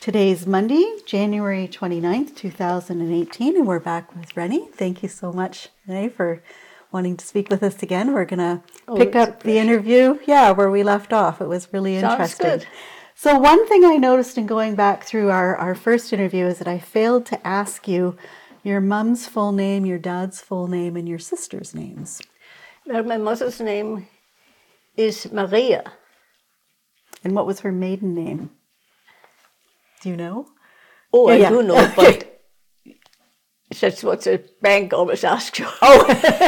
Today's Monday, January 29th, 2018, and we're back with Rennie. Thank you so much, Rennie, for wanting to speak with us again. We're going to pick up the interview, where we left off. It was really interesting. Sounds good. So one thing I noticed in going back through our first interview is that I failed to ask you your mom's full name, your dad's full name, and your sister's names. Well, my mother's name is Maria. And what was her maiden name? Do you know? Oh, I do know, but that's what the bank always asks you. Oh,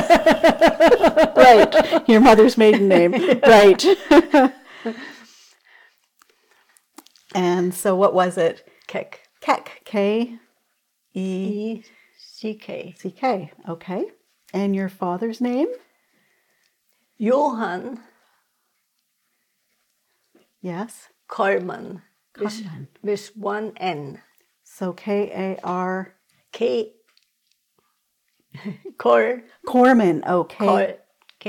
right. Your mother's maiden name. Right. And so what was it? Keck. Keck. K-E-C-K. C-K. Okay. And your father's name? Johan Yes. Kollmann. Kollmann. With one N. So K-A-R... Korman. Okay.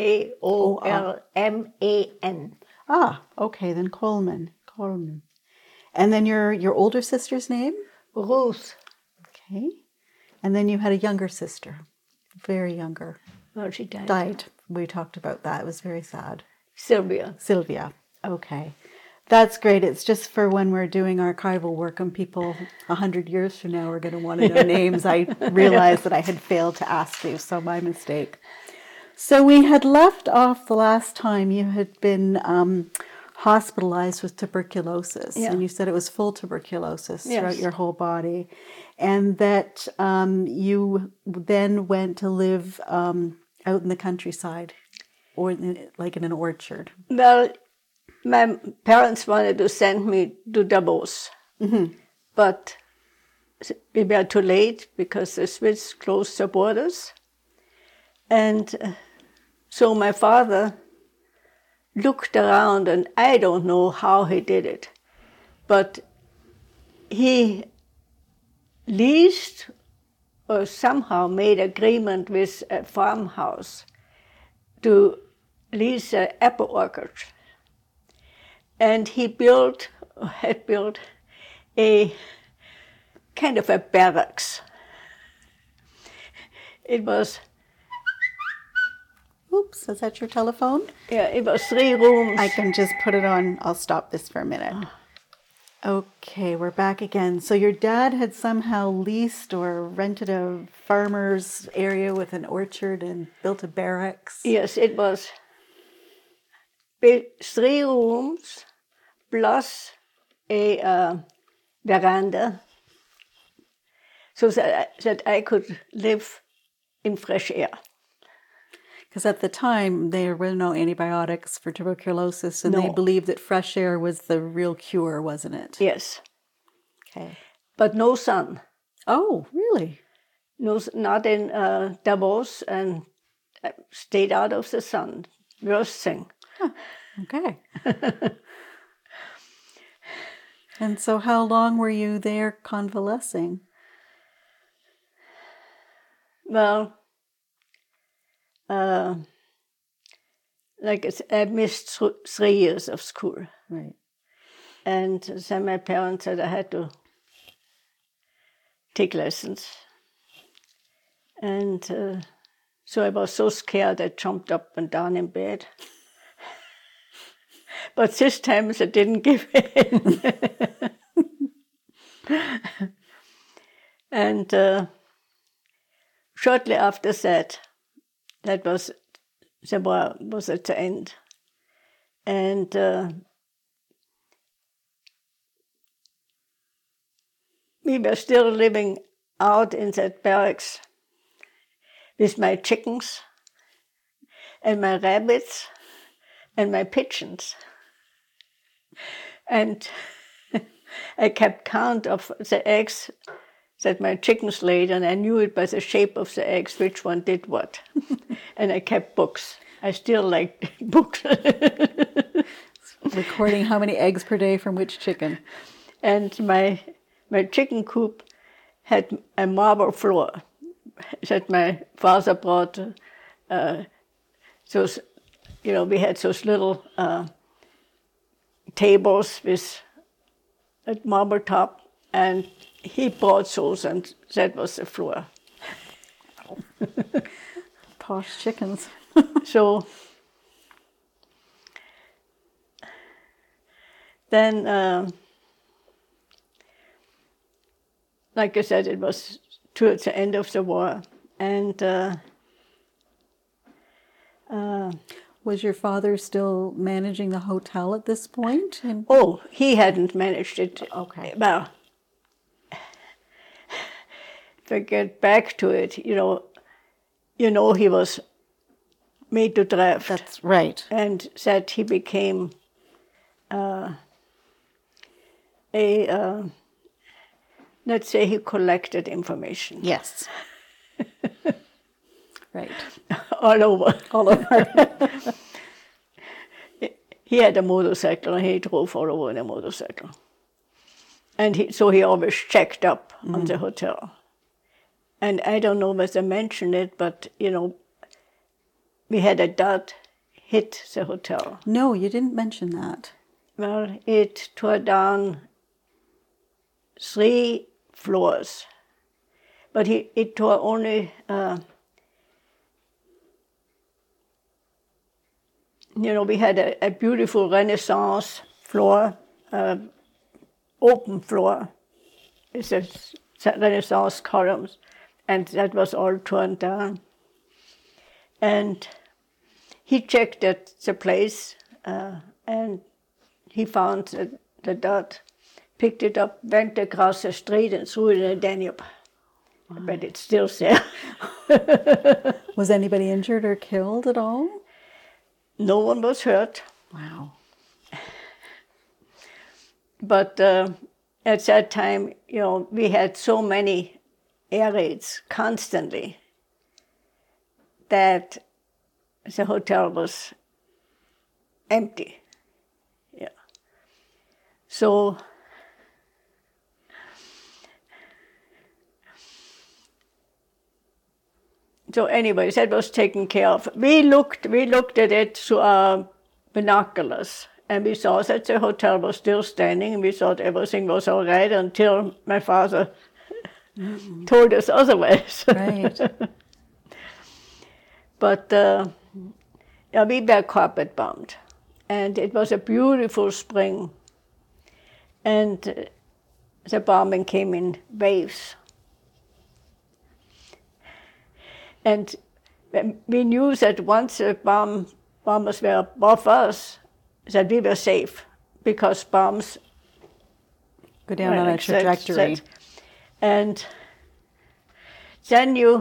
K-O-L-M-A-N. Ah, okay. Then Coleman. And then your older sister's name? Ruth. Okay. And then you had a younger sister. Very younger. Well, she died. Died. We talked about that. It was very sad. Sylvia. Okay. That's great. It's just for when we're doing archival work and people 100 years from now are going to want to know names. I realized that I had failed to ask you, so my mistake. So we had left off the last time you had been hospitalized with tuberculosis. Yeah. And you said it was full tuberculosis Yes. throughout your whole body. And that you then went to live out in the countryside or like in an orchard. Well, my parents wanted to send me to Davos, but we were too late because the Swiss closed their borders. And so my father looked around, and I don't know how he did it, but he leased or somehow made agreement with a farmhouse to lease an apple orchard. And he had built a kind of a barracks. It was... Oops, is that your telephone? Yeah, it was 3 rooms. I can just put it on. I'll stop this for a minute. Okay, we're back again. So your dad had somehow leased or rented a farmer's area with an orchard and built a barracks? Yes, it was 3 rooms plus a veranda so that I could live in fresh air. Because at the time, there were no antibiotics for tuberculosis, and they believed that fresh air was the real cure, wasn't it? Yes. Okay. But no sun. Oh, really? No, not in Davos, and I stayed out of the sun. Worst thing. Huh. Okay. And so how long were you there convalescing? Well, like I missed 3 years of school. Right. And then my parents said I had to take lessons. And so I was so scared I jumped up and down in bed. But this time I didn't give in. And shortly after that was the war was at the end. And we were still living out in that barracks with my chickens and my rabbits and my pigeons. And I kept count of the eggs that my chickens laid, and I knew it by the shape of the eggs which one did what. And I kept books. I still like books. Recording how many eggs per day from which chicken. And my chicken coop had a marble floor that my father brought. Those, we had those little tables with a marble top, and he bought those, and that was the floor. Posh chickens. So then, like I said, it was towards the end of the war, and Was your father still managing the hotel at this point? oh, he hadn't managed it. Okay. Well, to get back to it, he was made to draft. That's right. And that he became let's say he collected information. Yes. Right. All over. All over. He had a motorcycle and he drove all over in a motorcycle. And so he always checked up on the hotel. And I don't know whether I mentioned it, but, we had a dot hit the hotel. No, you didn't mention that. Well, it tore down 3 floors. But it tore only, we had a beautiful Renaissance floor, open floor. It's a Renaissance columns, and that was all torn down. And he checked at the place, and he found the dot, picked it up, went across the street and threw it in the Danube. Wow. But it's still there. Was anybody injured or killed at all? No one was hurt. Wow. But at that time, we had so many air raids constantly that the hotel was empty. Yeah. So anyway, that was taken care of. We looked at it through our binoculars, and we saw that the hotel was still standing, and we thought everything was all right until my father told us otherwise. Right. But we were carpet bombed, and it was a beautiful spring, and the bombing came in waves. And we knew that once the bombers were above us, that we were safe, because bombs go down on a trajectory. And then you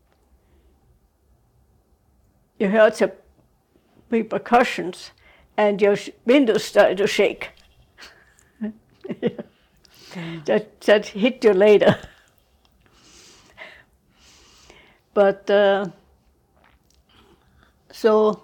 heard the repercussions, and your windows started to shake. That hit you later. But so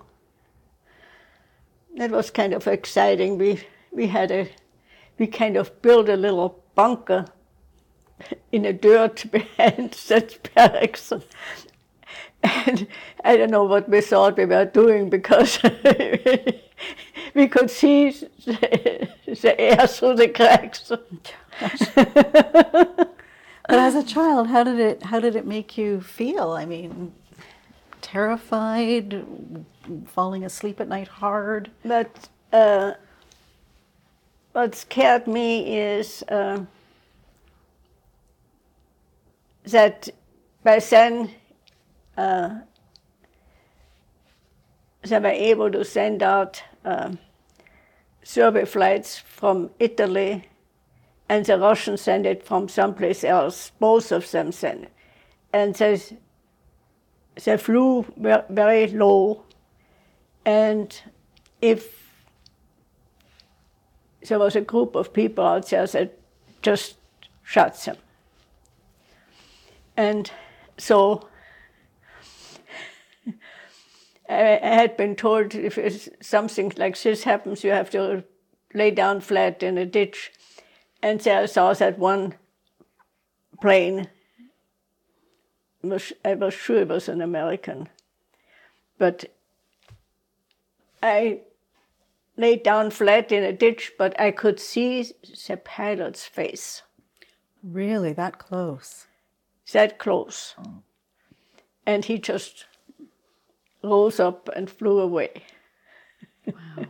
that was kind of exciting. We kind of built a little bunker in the dirt behind that barracks. And I don't know what we thought we were doing, because we could see the air through the cracks. But as a child, how did it make you feel? I mean, terrified, falling asleep at night hard? But what scared me is that by then they were able to send out survey flights from Italy, and the Russians sent it from someplace else. Both of them sent it. And they flew very low, and if there was a group of people out there that just shot them. And so I had been told, if something like this happens, you have to lay down flat in a ditch. And there I saw that one plane. I was sure it was an American. But I laid down flat in a ditch, but I could see the pilot's face. Really, that close? That close. And he just rose up and flew away. Wow.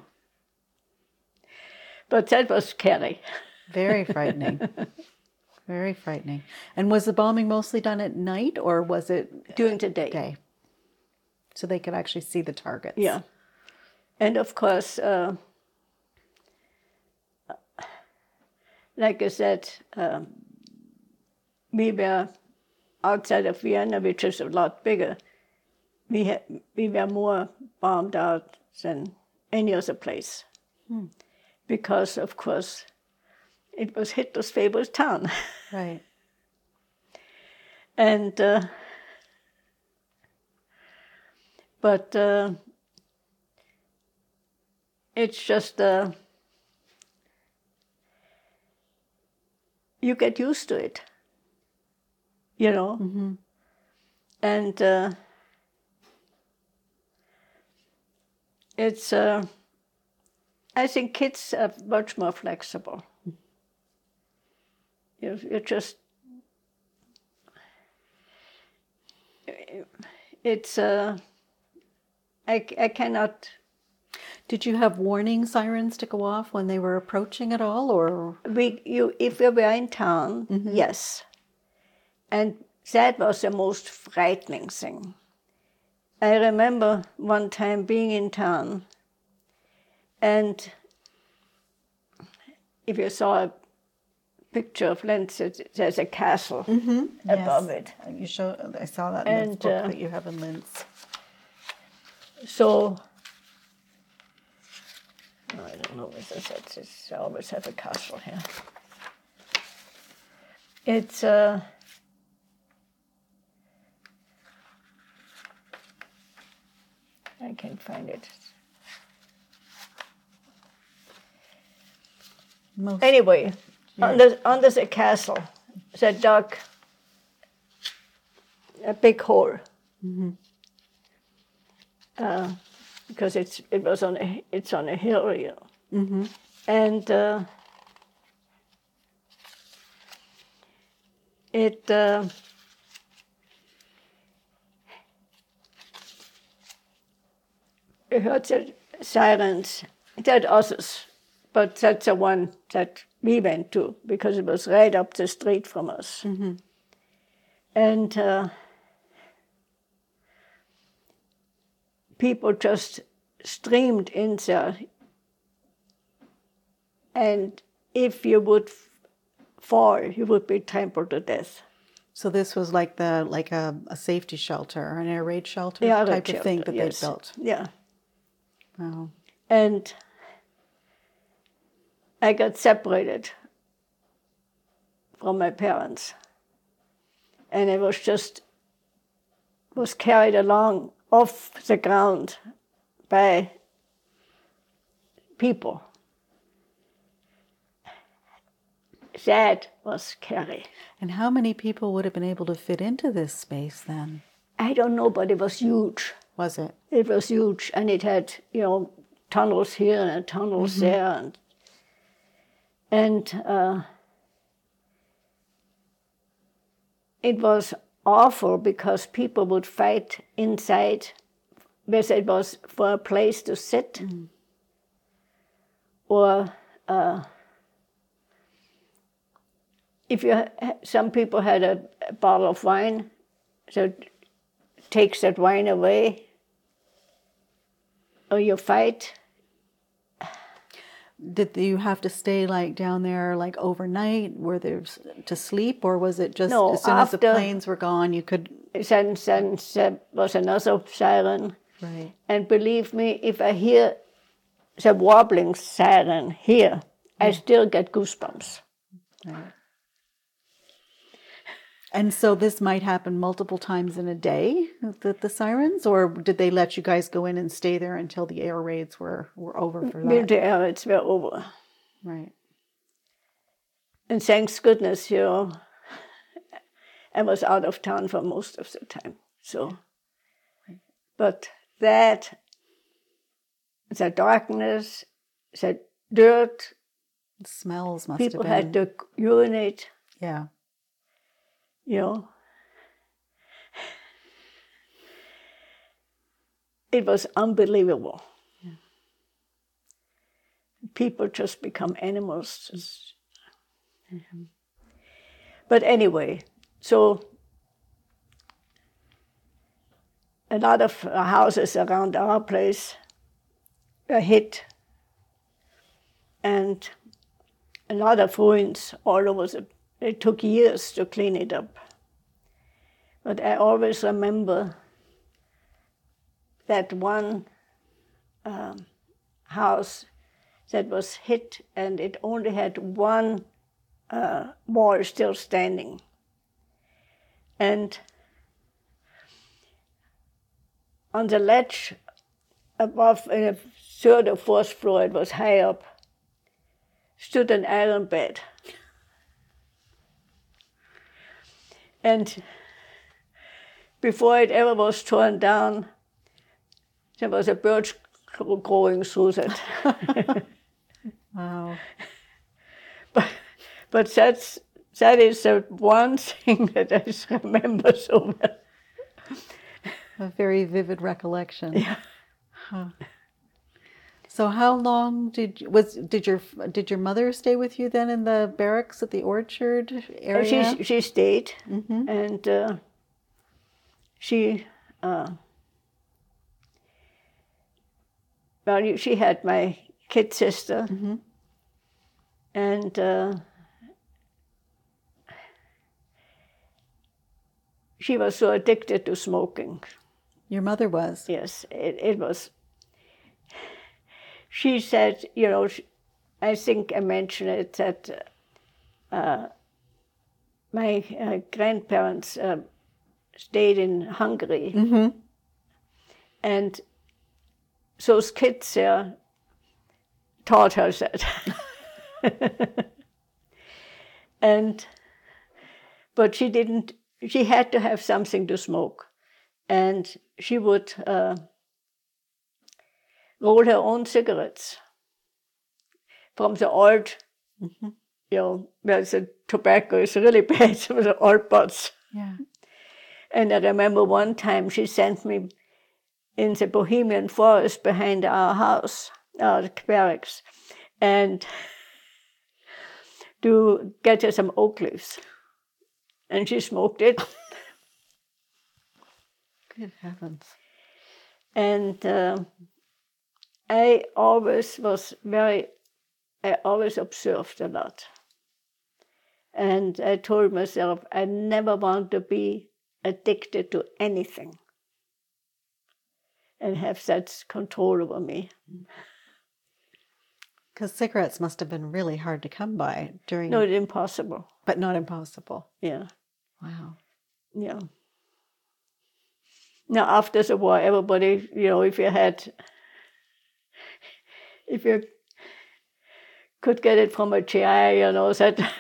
But that was scary. Very frightening. Very frightening. And was the bombing mostly done at night, or was it During the day. day? So they could actually see the targets. Yeah. And of course, like I said, we were outside of Vienna, which is a lot bigger. We were more bombed out than any other place. Because, of course, it was Hitler's favorite town. Right. And, but it's just, you get used to it, you know? Mm-hmm. And it's, I think kids are much more flexible. You just, it's, I cannot. Did you have warning sirens to go off when they were approaching at all, or? If we were in town, yes. And that was the most frightening thing. I remember one time being in town, and if you saw a picture of Linz, there's a castle above it. I saw that in the book that you have in Linz. So, I don't know what that is. I always have a castle here. It's I can't find it. Anyway, under the castle, they dug a big hole. Because it's on a hill, you know. And we heard the sirens, that others, but that's the one that we went to because it was right up the street from us. And people just streamed in there. And if you would fall, you would be trampled to death. So this was like a safety shelter, an air raid shelter type of thing that they built. Yeah. Wow. And I got separated from my parents. And I was carried along off the ground by people. That was scary. And how many people would have been able to fit into this space then? I don't know, but it was huge. Was it? It was huge, and it had, tunnels here and tunnels there, and it was awful because people would fight inside, whether it was for a place to sit or if some people had a bottle of wine, so takes that wine away, or you fight. Did you have to stay down there overnight? Were there to sleep, or was it just as soon as the planes were gone, you could? Then there was another siren. Right. And believe me, if I hear the wobbling siren here, I still get goosebumps. Right. And so this might happen multiple times in a day, the sirens, or did they let you guys go in and stay there until the air raids were over for that? The air raids were over. Right. And thanks goodness, I was out of town for most of the time. So, but the darkness, the dirt, the smells must people have been. had to urinate. Yeah. you know, it was unbelievable. Yeah. People just become animals. But anyway, so a lot of houses around our place were hit, and a lot of ruins all over. It took years to clean it up. But I always remember that one house that was hit, and it only had one wall still standing. And on the ledge above, in the third or fourth floor, it was high up, stood an iron bed. And before it ever was torn down, there was a birch growing through it. Wow. But that is the one thing that I remember so well. A very vivid recollection. Yeah. Huh. So how long did your mother stay with you then in the barracks at the Orchard area? She stayed, and she she had my kid sister, and she was so addicted to smoking. Your mother was? Yes, it was. She said, you know, I think I mentioned it, that my grandparents stayed in Hungary. And those kids there taught her that. But she had to have something to smoke. And she would roll her own cigarettes from the old, you know, where the tobacco is really bad, from the old butts. Yeah. And I remember one time she sent me in the Bohemian forest behind our house, our barracks, and to get her some oak leaves. And she smoked it. Good heavens. And I always observed a lot. And I told myself I never want to be addicted to anything and have that control over me. Because cigarettes must have been really hard to come by during... No, it's impossible. But not impossible. Yeah. Wow. Yeah. Now, after the war, everybody, you know, if you could get it from a GI, you know, that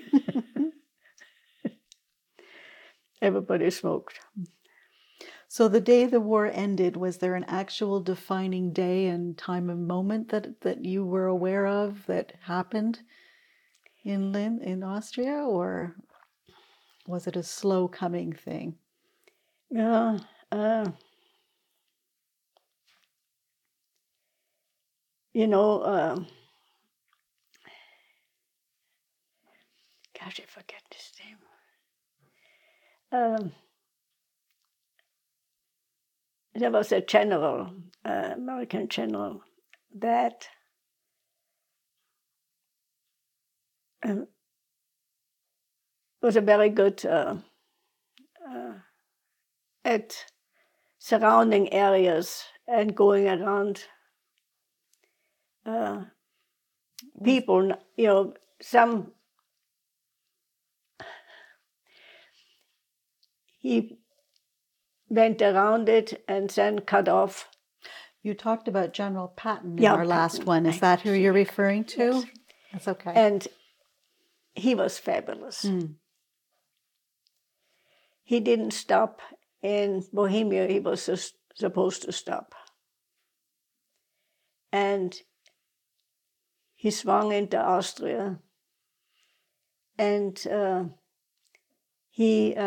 everybody smoked. So the day the war ended, was there an actual defining day and time and moment that you were aware of that happened in Linz, in Austria, or was it a slow coming thing? Yeah. You know, gosh, I forget his name. There was a general, American general, that was a very good at surrounding areas and going around people, you know, he went around it and then cut off. You talked about General Patton in our last Patton. one. Is that who you're referring to? Yes. That's okay. And he was fabulous. He didn't stop in Bohemia. He was just supposed to stop. And he swung into Austria. And he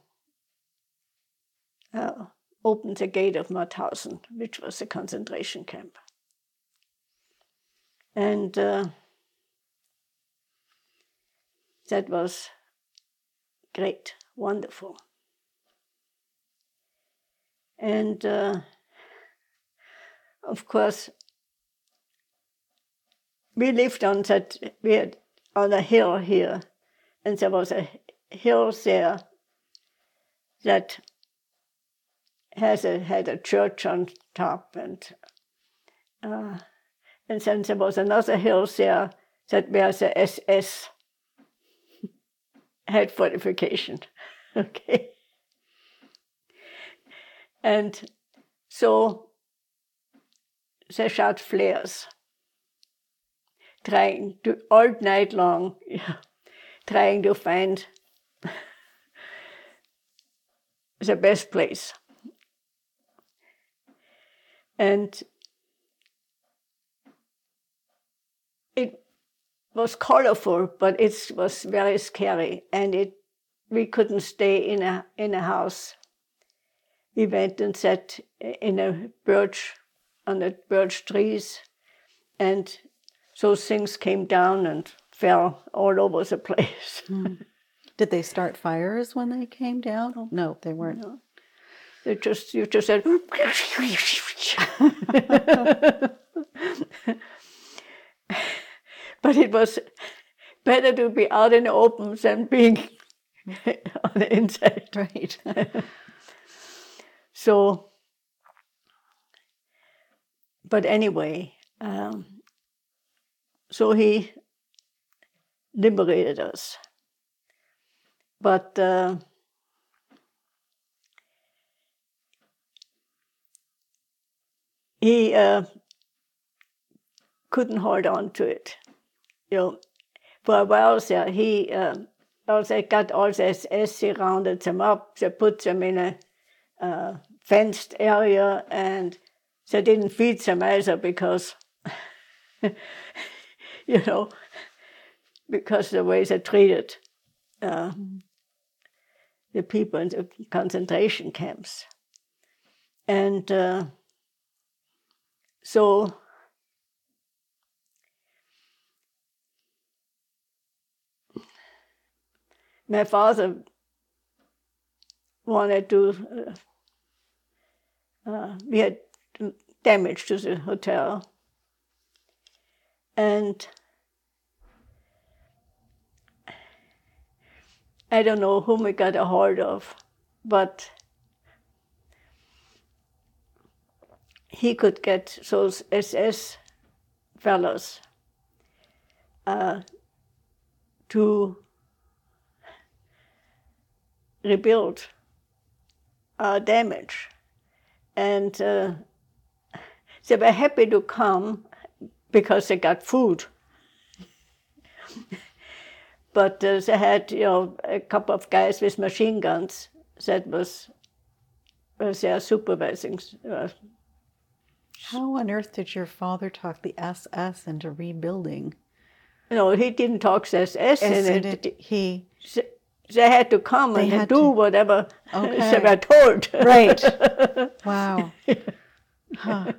opened the gate of Mauthausen, which was a concentration camp. And that was great, wonderful. And of course, we lived on a hill here, and there was a hill there that had a church on top, and then there was another hill there that where the SS had fortification. Okay. And so they shot flares, trying to all night long, trying to find the best place. And it was colorful, but it was very scary, and we couldn't stay in a house. We went and sat in a birch, on the birch trees, and those things came down and fell all over the place. Mm. Did they start fires when they came down? No, they weren't. No. You just said, but it was better to be out in the open than being on the inside. Right. So, but anyway, so he liberated us. But he couldn't hold on to it. For a while there, he also got all the SS, he rounded them up, they put them in a fenced area, and they didn't feed them either because, because the way they treated the people in the concentration camps. And so my father wanted to, we had damage to the hotel, and I don't know whom we got a hold of, but he could get those SS fellows to rebuild our damage. And they were happy to come because they got food. But they had, a couple of guys with machine guns that was their supervising. How on earth did your father talk the SS into rebuilding? No, he didn't talk the SS in it. They had to come and do whatever they were told. Right. Wow. Huh.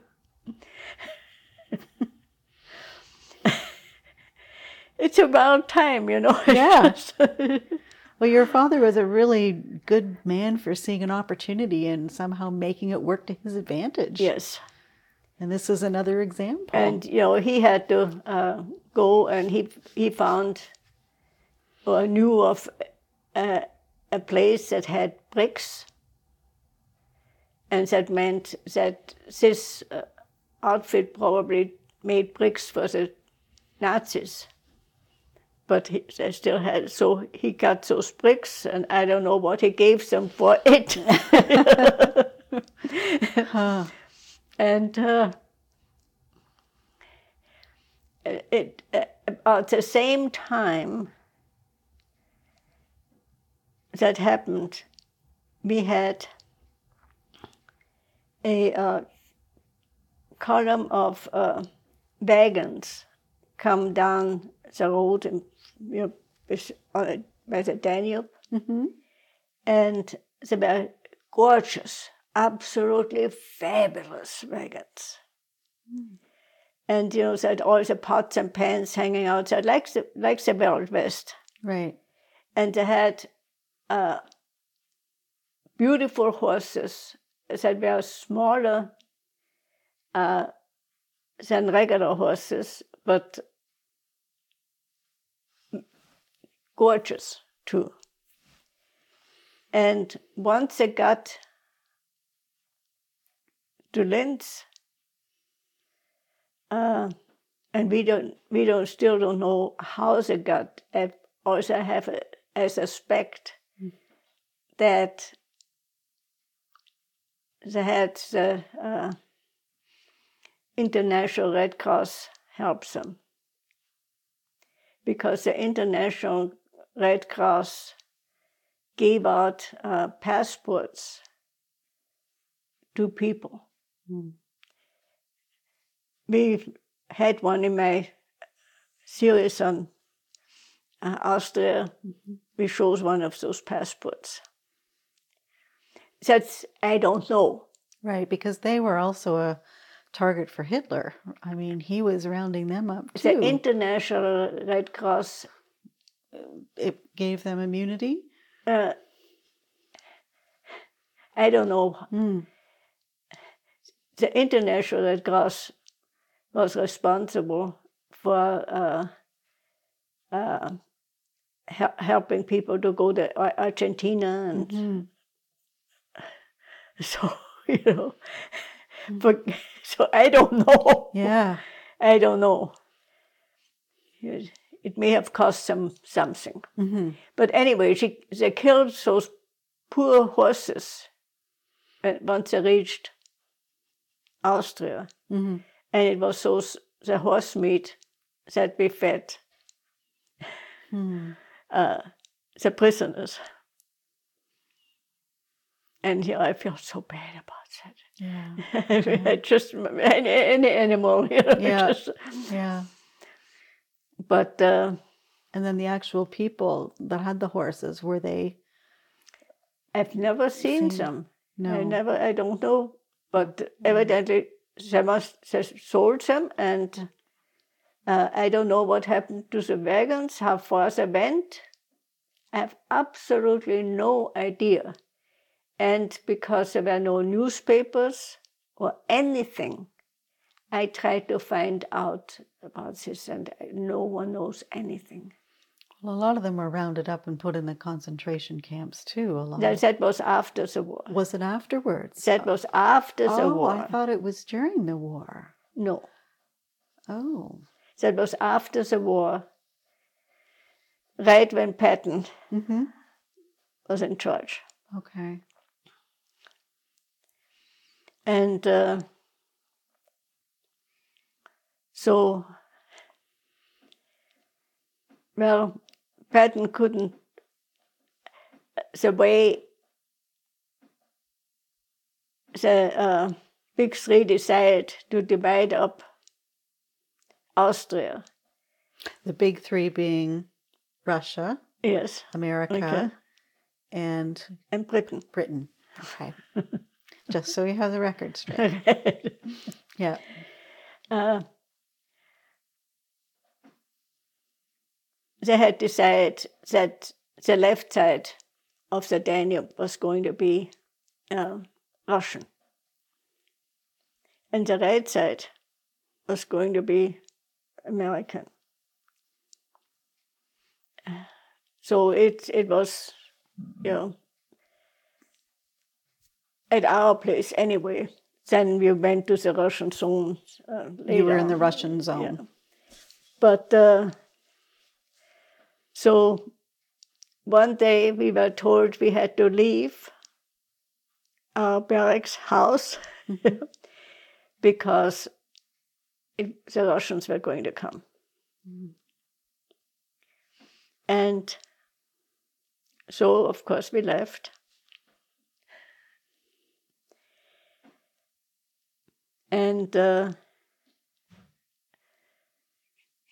It's about time, Yeah. Well, your father was a really good man for seeing an opportunity and somehow making it work to his advantage. Yes. And this is another example. And, he had to go, and he found or knew of a place that had bricks, and that meant that this outfit probably made bricks for the Nazis. But they still had, so he got those bricks, and I don't know what he gave them for it. Huh. And at the same time that happened, we had a column of wagons come down the road by the Danube, Mm-hmm. And they were gorgeous, absolutely fabulous wagons. And, they had all the pots and pans hanging outside, like the Wild West. Right. And they had beautiful horses that were smaller than regular horses, but gorgeous too. And once they got to Linz, and we still don't know how they got. I also have a suspect that they had the International Red Cross helps them, because the International Red Cross gave out passports to people. We had one in my series on Austria. We chose one of those passports. That's, I don't know. Right, because they were also a target for Hitler. I mean, he was rounding them up too. The International Red Cross. It gave them immunity? I don't know. The International Red Cross was responsible for helping people to go to Argentina, and so but so I don't know. Yeah, I don't know. It may have cost them something, but anyway, they killed those poor horses once they reached Austria, and it was the horse meat that we fed the prisoners. And here I feel so bad about that. Yeah. Just any animal, Yeah. Just, Yeah. But and then the actual people that had the horses, were they? I've never seen them. No. I don't know. But evidently they sold them, and I don't know what happened to the wagons, how far they went. I have absolutely no idea. And because there were no newspapers or anything, I tried to find out about this, and no one knows anything. Well, a lot of them were rounded up and put in the concentration camps too. That was after the war. Was it afterwards? That was after the war. Oh, I thought it was during the war. No. Oh. That was after the war, right when Patton was in charge. Okay. And so, well, Patton couldn't, the way the Big Three decided to divide up Austria. The Big Three being Russia, yes, America, and Britain. Britain. Okay. Just so you have the record straight. Yeah. They had decided that the left side of the Danube was going to be Russian, and the right side was going to be American. So it was, at our place anyway. Then we went to the Russian zone later. You were in the Russian zone. Yeah. But so one day we were told we had to leave our barracks house because the Russians were going to come. And so, of course, we left. And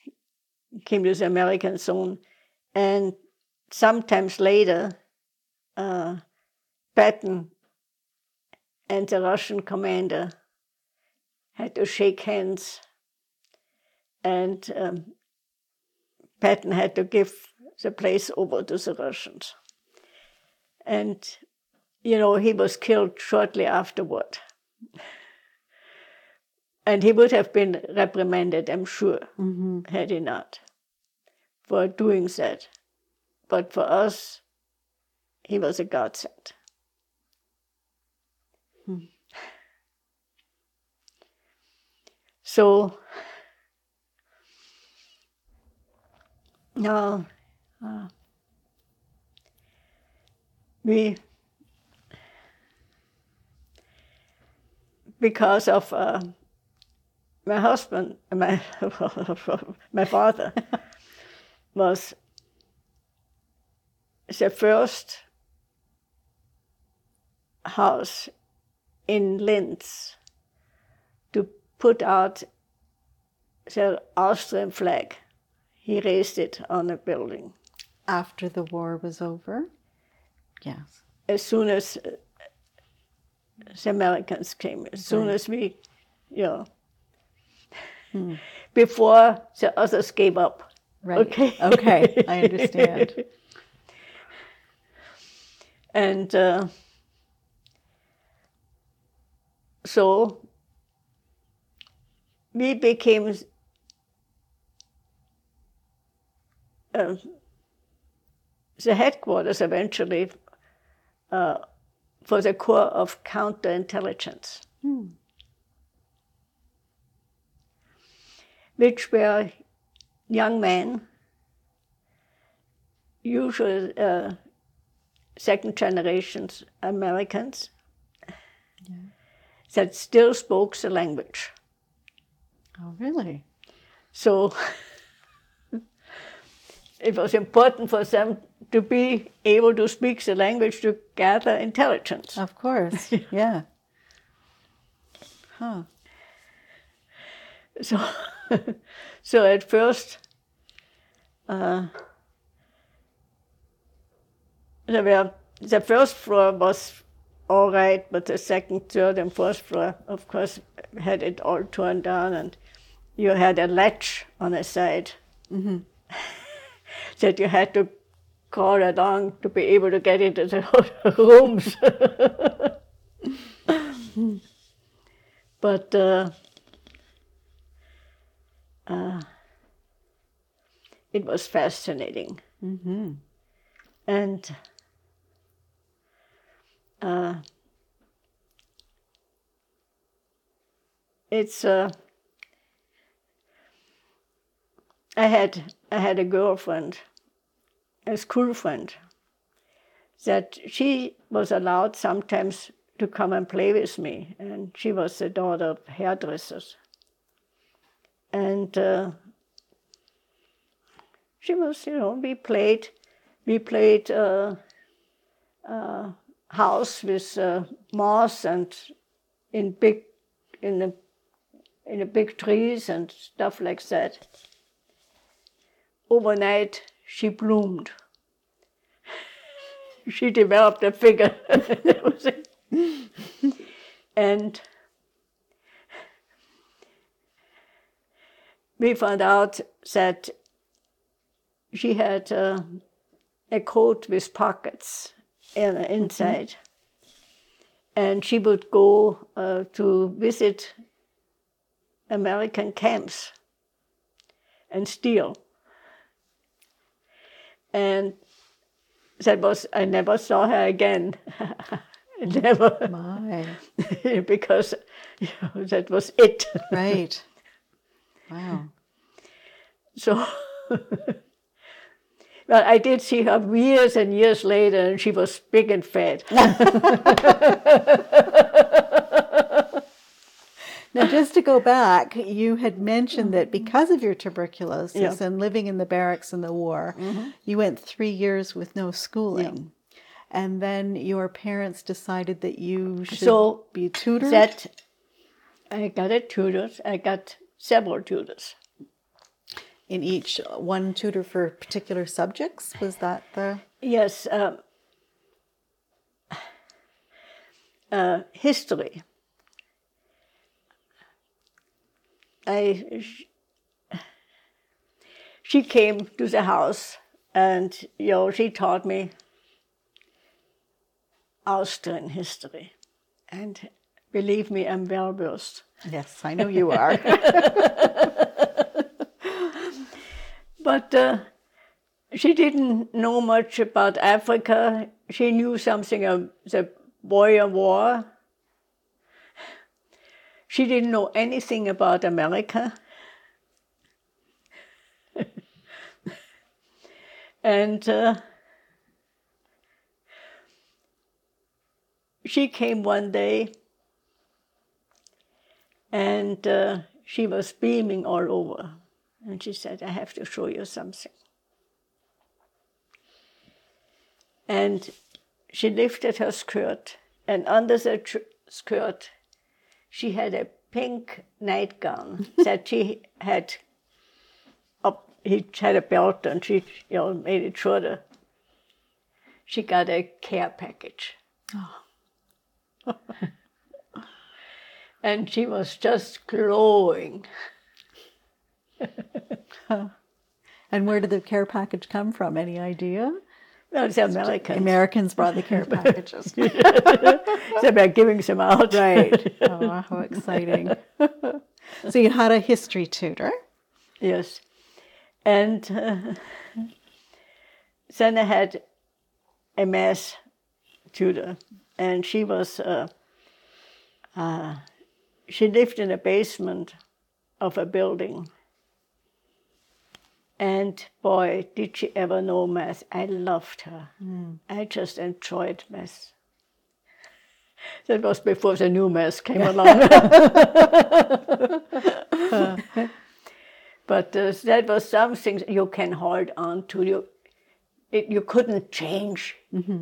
came to the American zone. And sometimes later, Patton and the Russian commander had to shake hands, and Patton had to give the place over to the Russians. And, he was killed shortly afterward. And he would have been reprimanded, I'm sure, had he not, for doing that. But for us, he was a godsend. So now because of my husband, my father was the first house in Linz to put out the Austrian flag. He raised it on a building. After the war was over? Yes. As soon as the Americans came, as soon as we, before the others gave up. Right. Okay, I understand. And so we became the headquarters eventually for the Corps of Counterintelligence, which were young men, usually second generation Americans, that still spoke the language. Oh, really? So it was important for them to be able to speak the language to gather intelligence. Of course, yeah. Huh. So at first, the first floor was all right, but the second, third, and fourth floor, of course, had it all torn down, and you had a latch on the side that you had to crawl along to be able to get into the rooms. But it was fascinating. And it's I had a girlfriend, a school friend, that she was allowed sometimes to come and play with me, and she was the daughter of hairdressers. And she was, we played house with moss and in the big trees and stuff like that. Overnight, she bloomed. She developed a figure. And we found out that she had a coat with pockets inside. And she would go to visit American camps and steal. And that was, I never saw her again. Never. My. Because that was it. Right. Wow. So, well, I did see her years and years later, and she was big and fat. Now, just to go back, you had mentioned that because of your tuberculosis and living in the barracks in the war, you went 3 years with no schooling. Yeah. And then your parents decided that you should be tutored? That I got a tutor. I got several tutors. In each, one tutor for particular subjects? Was that the... Yes. history. She came to the house, and she taught me Austrian history. And believe me, I'm well versed. Yes, I know you are. But she didn't know much about Africa. She knew something of the Boer War. She didn't know anything about America. And she came one day, and she was beaming all over. And she said, I have to show you something. And she lifted her skirt, and under the skirt, she had a pink nightgown that she had up. He had a belt, and she made it shorter. She got a care package. Oh. And she was just glowing. And where did the care package come from? Any idea? Well, it's Americans. Americans brought the care packages. So they're giving them out. Right. Oh, how exciting. So you had a history tutor? Yes. And then I had a math tutor, and she was, she lived in a basement of a building. And boy, did she ever know math. I loved her. I just enjoyed math. That was before the new math came along. But that was something you can hold on to. You couldn't change.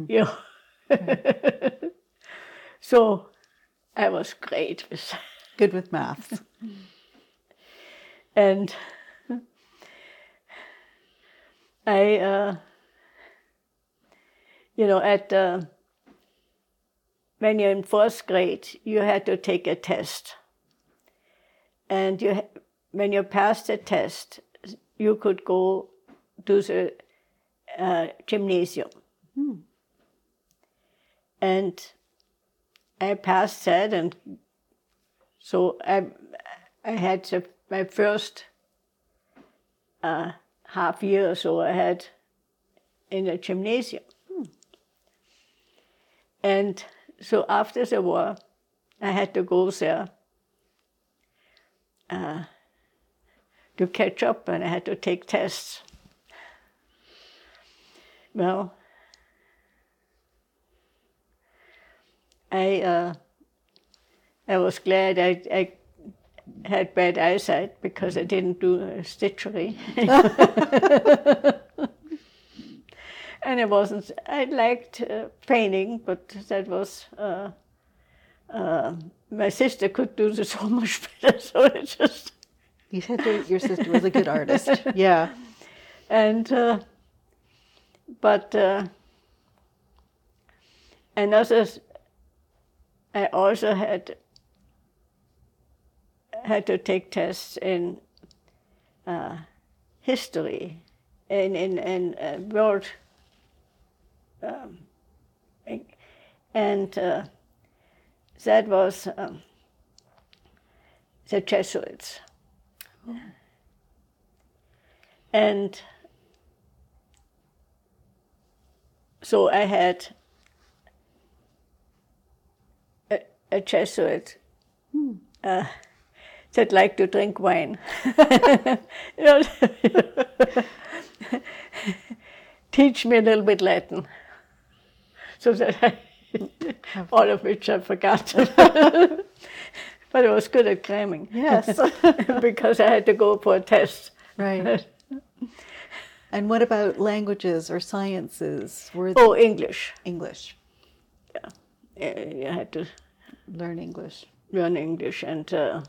So I was great with. Good with maths. And I, when you're in fourth grade, you had to take a test. And when you passed the test, you could go to the gymnasium. And I passed that, and so I had my first half year or so I had in a gymnasium. And so after the war, I had to go there to catch up, and I had to take tests. Well, I was glad I had bad eyesight because I didn't do stitchery. And I liked painting, but that was, my sister could do this so much better, so it just... You said your sister was a good artist. Yeah. And, but I also had to take tests in history, in world, and that was the Jesuits. Oh. And so I had a Jesuit that liked to drink wine. Teach me a little bit Latin, so that all of which I forgot. But I was good at cramming. Yes. Because I had to go for a test. Right. And what about languages or sciences? English. English. Yeah. You had to learn English. Learn English, and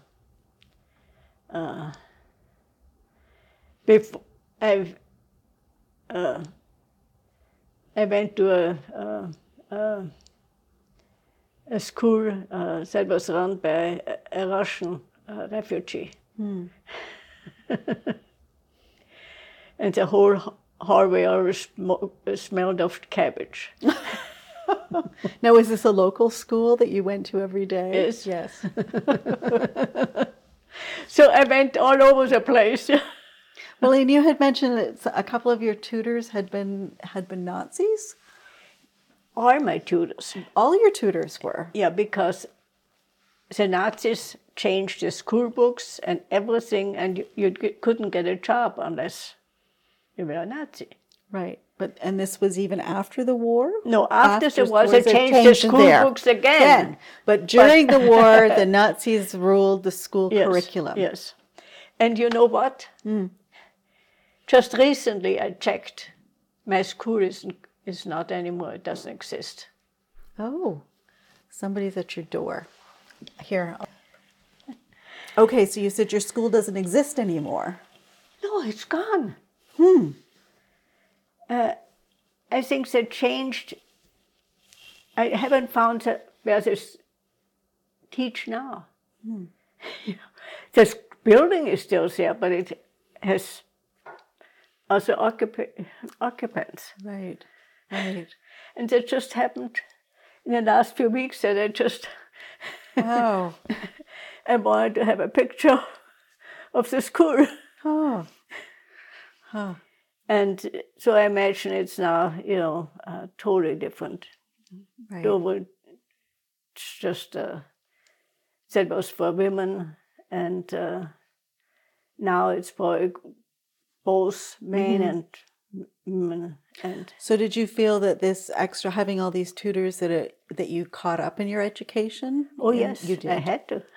before I went to a school that was run by a Russian refugee. And the whole hallway always smelled of cabbage. Now, is this a local school that you went to every day? Yes. Yes. So I went all over the place. Well, and you had mentioned that a couple of your tutors had been Nazis. All my tutors. All your tutors were. Yeah, because the Nazis changed the school books and everything, and you couldn't get a job unless you were a Nazi. Right. And this was even after the war? No, after the war, they changed the school books again. But during the war, the Nazis ruled the school Yes, curriculum. Yes. And you know what? Just recently I checked. My school is not anymore. It doesn't exist. Oh, somebody's at your door. Here. Okay, so you said your school doesn't exist anymore. No, it's gone. I think they changed. I haven't found where they teach now. The building is still there, but it has also occupants. Right. And that just happened in the last few weeks that Wow. I wanted to have a picture of the school. Oh. And so I imagine it's now, totally different. Right. It's just, that was for women, and now it's for both men and women. And So did you feel that this extra, having all these tutors, that you caught up in your education? oh yes, You did. I had to.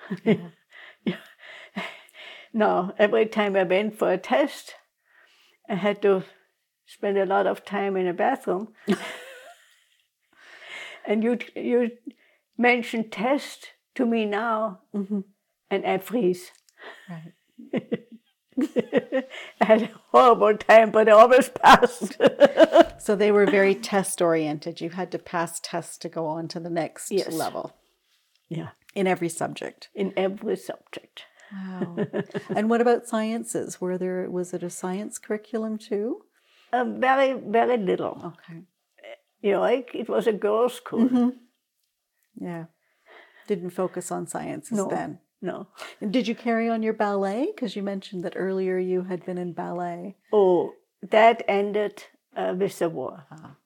No, every time I went for a test, I had to spend a lot of time in a bathroom. And you mention test to me now, and I freeze. Right. I had a horrible time, but I always passed. So they were very test oriented. You had to pass tests to go on to the next Yes. level. Yeah, In every subject. in every subject. Wow. And what about sciences? Was it a science curriculum too? Very, very little. Okay. It was a girls' school. Yeah. Didn't focus on sciences then. No. And did you carry on your ballet? Because you mentioned that earlier you had been in ballet. Oh, that ended with the war.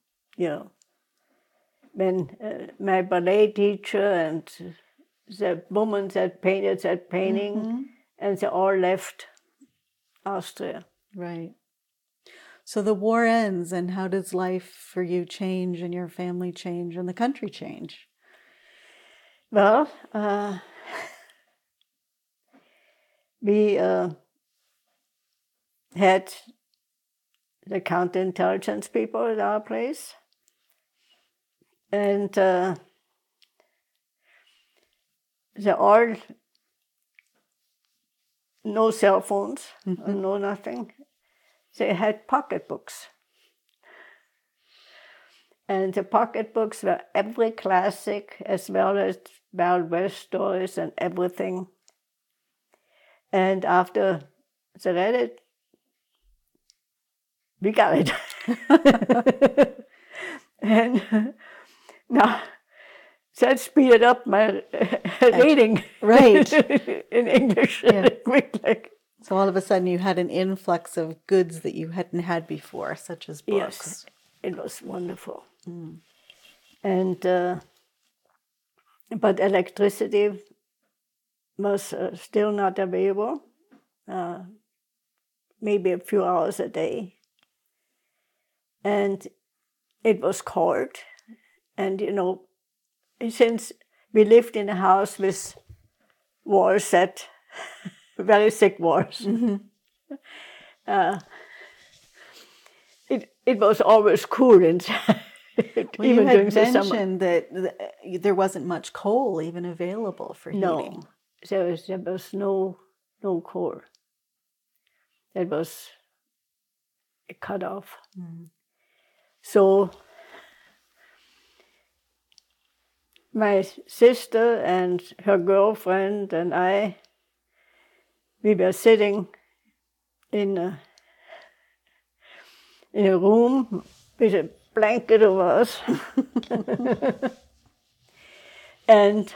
When my ballet teacher and the woman that painted that painting, and they all left Austria. Right. So the war ends, and how does life for you change, and your family change, and the country change? Well, we had the counterintelligence people at our place, and they all no cell phones, no nothing. They had pocketbooks. And the pocketbooks were every classic as well as Wild West stories and everything. And after they read it, we got it. And now that speeded up my reading Right. in English quickly. So all of a sudden you had an influx of goods that you hadn't had before, such as books. Yes, it was wonderful. And but electricity was still not available, maybe a few hours a day. And it was cold. And, since we lived in a house with walls that, very thick walls, it was always cool inside. Well, even you during had the summer. mentioned that there wasn't much coal even available for heating. No, there was no coal. That was cut off. So my sister and her girlfriend and we were sitting in a room with a blanket over us. And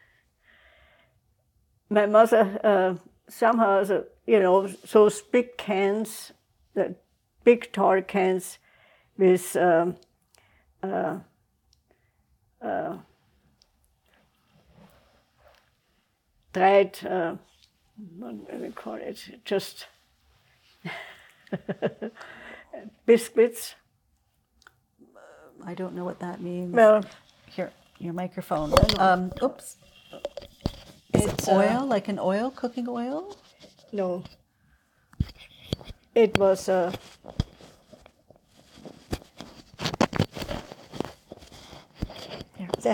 my mother somehow, those big cans, the big tall cans with dried, what do we call it, just biscuits. I don't know what that means. Well, Here, your microphone. Oops. Is it oil, like an oil, cooking oil? no. It was they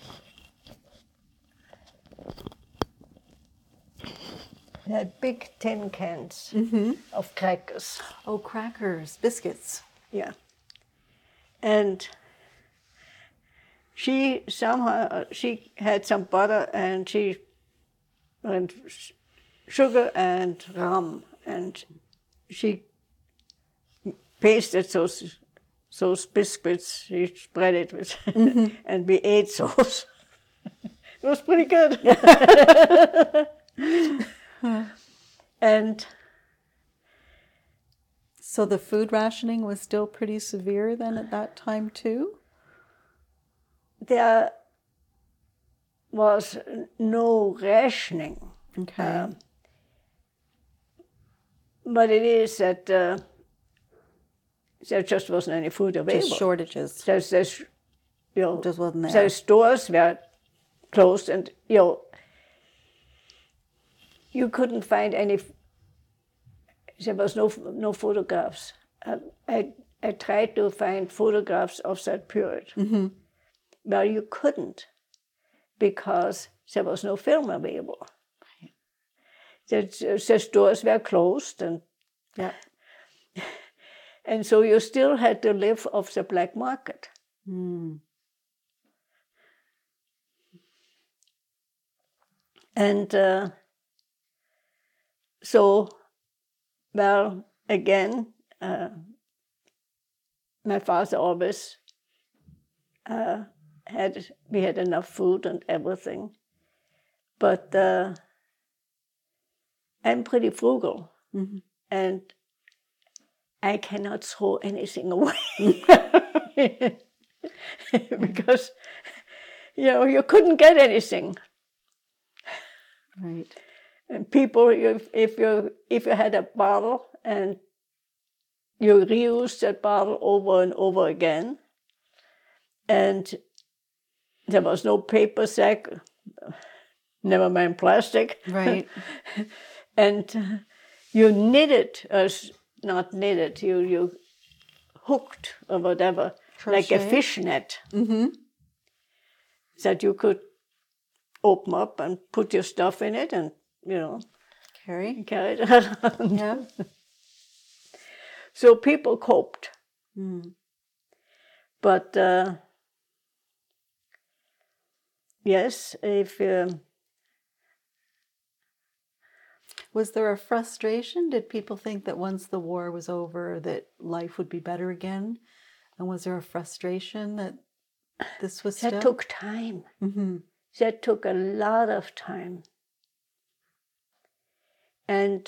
had big tin cans of crackers. Oh, crackers, biscuits. Yeah. And she somehow, she had some butter and sugar and rum, and she pasted those biscuits, she spread it with, and we ate those. It was pretty good. And so the food rationing was still pretty severe then at that time too? there was no rationing. Okay. But it is that there just wasn't any food available. Just shortages. There's Just wasn't there. the stores were closed, and you couldn't find any. There was no photographs. I tried to find photographs of that period. Mm-hmm. Well, you couldn't, because there was no film available. The stores were closed, and Yeah. and so you still had to live off the black market. Mm. And so, well, again, my father always we had enough food and everything, but I'm pretty frugal, Mm-hmm. and I cannot throw anything away because you couldn't get anything. Right. And people, if you had a bottle and you reused that bottle over and over again, and there was no paper sack, never mind plastic. Right. And you knitted, not knitted, you hooked or whatever, like a Crochet? fishnet, Mm-hmm. that you could open up and put your stuff in it and, Carrie? carry it around. Yeah. So people coped. Mm. But yes, if Was there a frustration? Did people think that once the war was over that life would be better again? And was there a frustration that this was that still? took time. Mm-hmm. That took a lot of time. And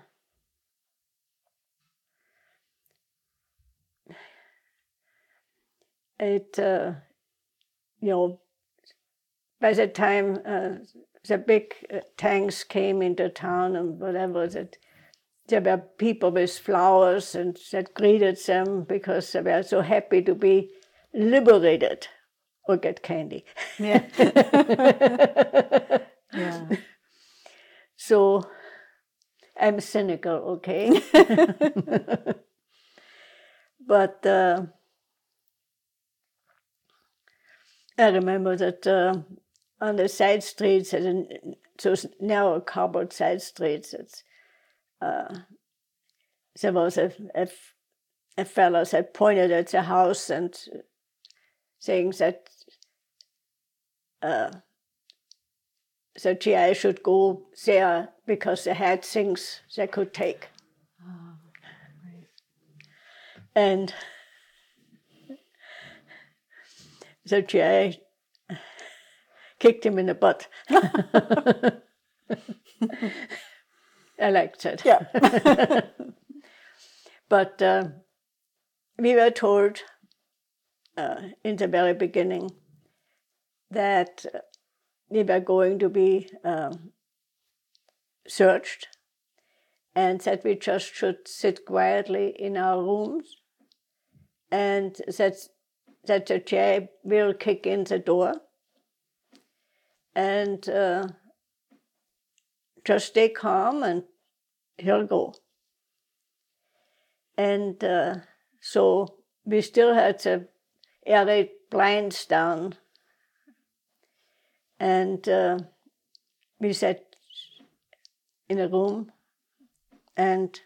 it, by the time the big tanks came into town and whatever, that there were people with flowers and that greeted them because they were so happy to be liberated or get candy. Yeah. Yeah. So I'm cynical, okay? But I remember that on the side streets, those narrow cobbled side streets, there was a fellow that pointed at the house and saying that the GI should go there because they had things they could take. Oh, right. And the GI kicked him in the butt. I liked that. Yeah. But we were told in the very beginning that we were going to be searched, and that we just should sit quietly in our rooms, and that the GI will kick in the door, and just stay calm and he'll go. And so we still had the airy blinds down, and we sat in a room and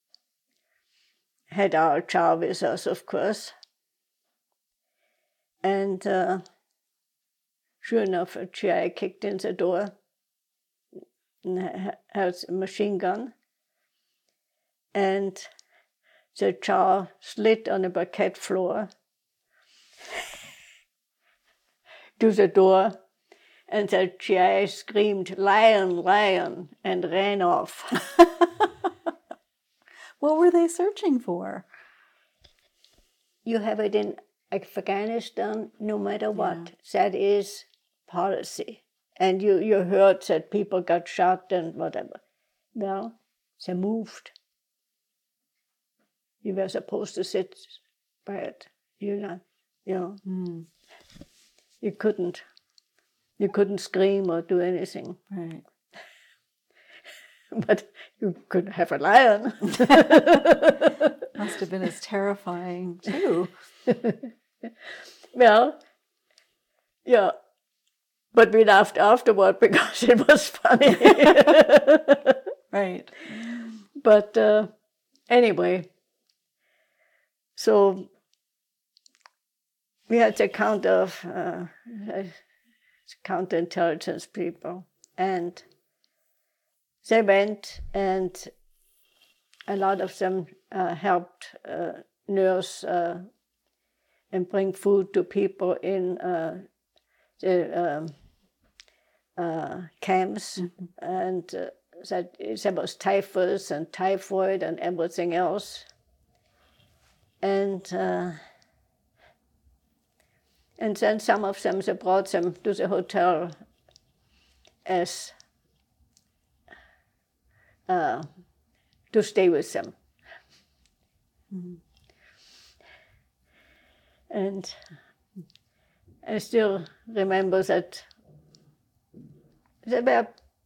had our jar with us, of course. And sure enough, a GI kicked in the door and has a machine gun. And the jar slid on the parquet floor to the door, and the GI screamed, "Lion, lion," and ran off. What were they searching for? You have it in Afghanistan, no matter what. That is policy. And you heard that people got shot and whatever. Well, they moved. You were supposed to sit by it. You couldn't scream or do anything. Right. But you could have a lion. Must have been as terrifying too. Well, yeah. But we laughed afterward because it was funny. Right. But anyway, so we had a count of counterintelligence people, and they went, and a lot of them helped nurse and bring food to people in the camps, and that there was typhus and typhoid and everything else, and then some of them, they brought them to the hotel as to stay with them. Mm-hmm. And I still remember that they were,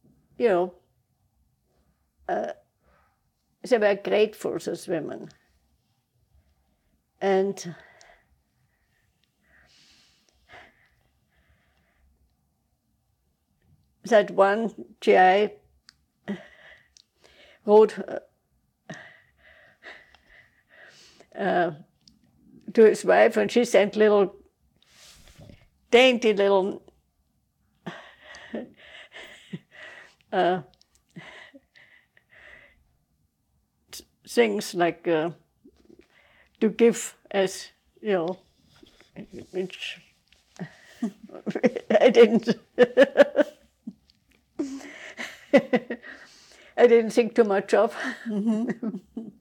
they were grateful, those women. And that one GI wrote to his wife, and she sent little dainty little things like to give, as which I didn't I didn't think too much of. Mm-hmm.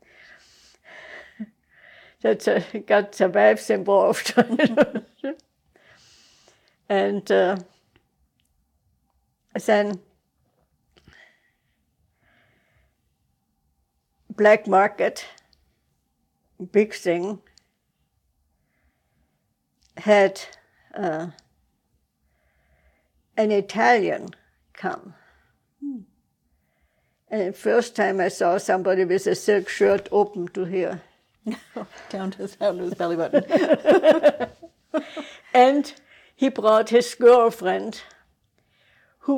That got the wives involved. And then black market, big thing, had an Italian come. And the first time I saw somebody with a silk shirt open to here. down to his belly button. And he brought his girlfriend, who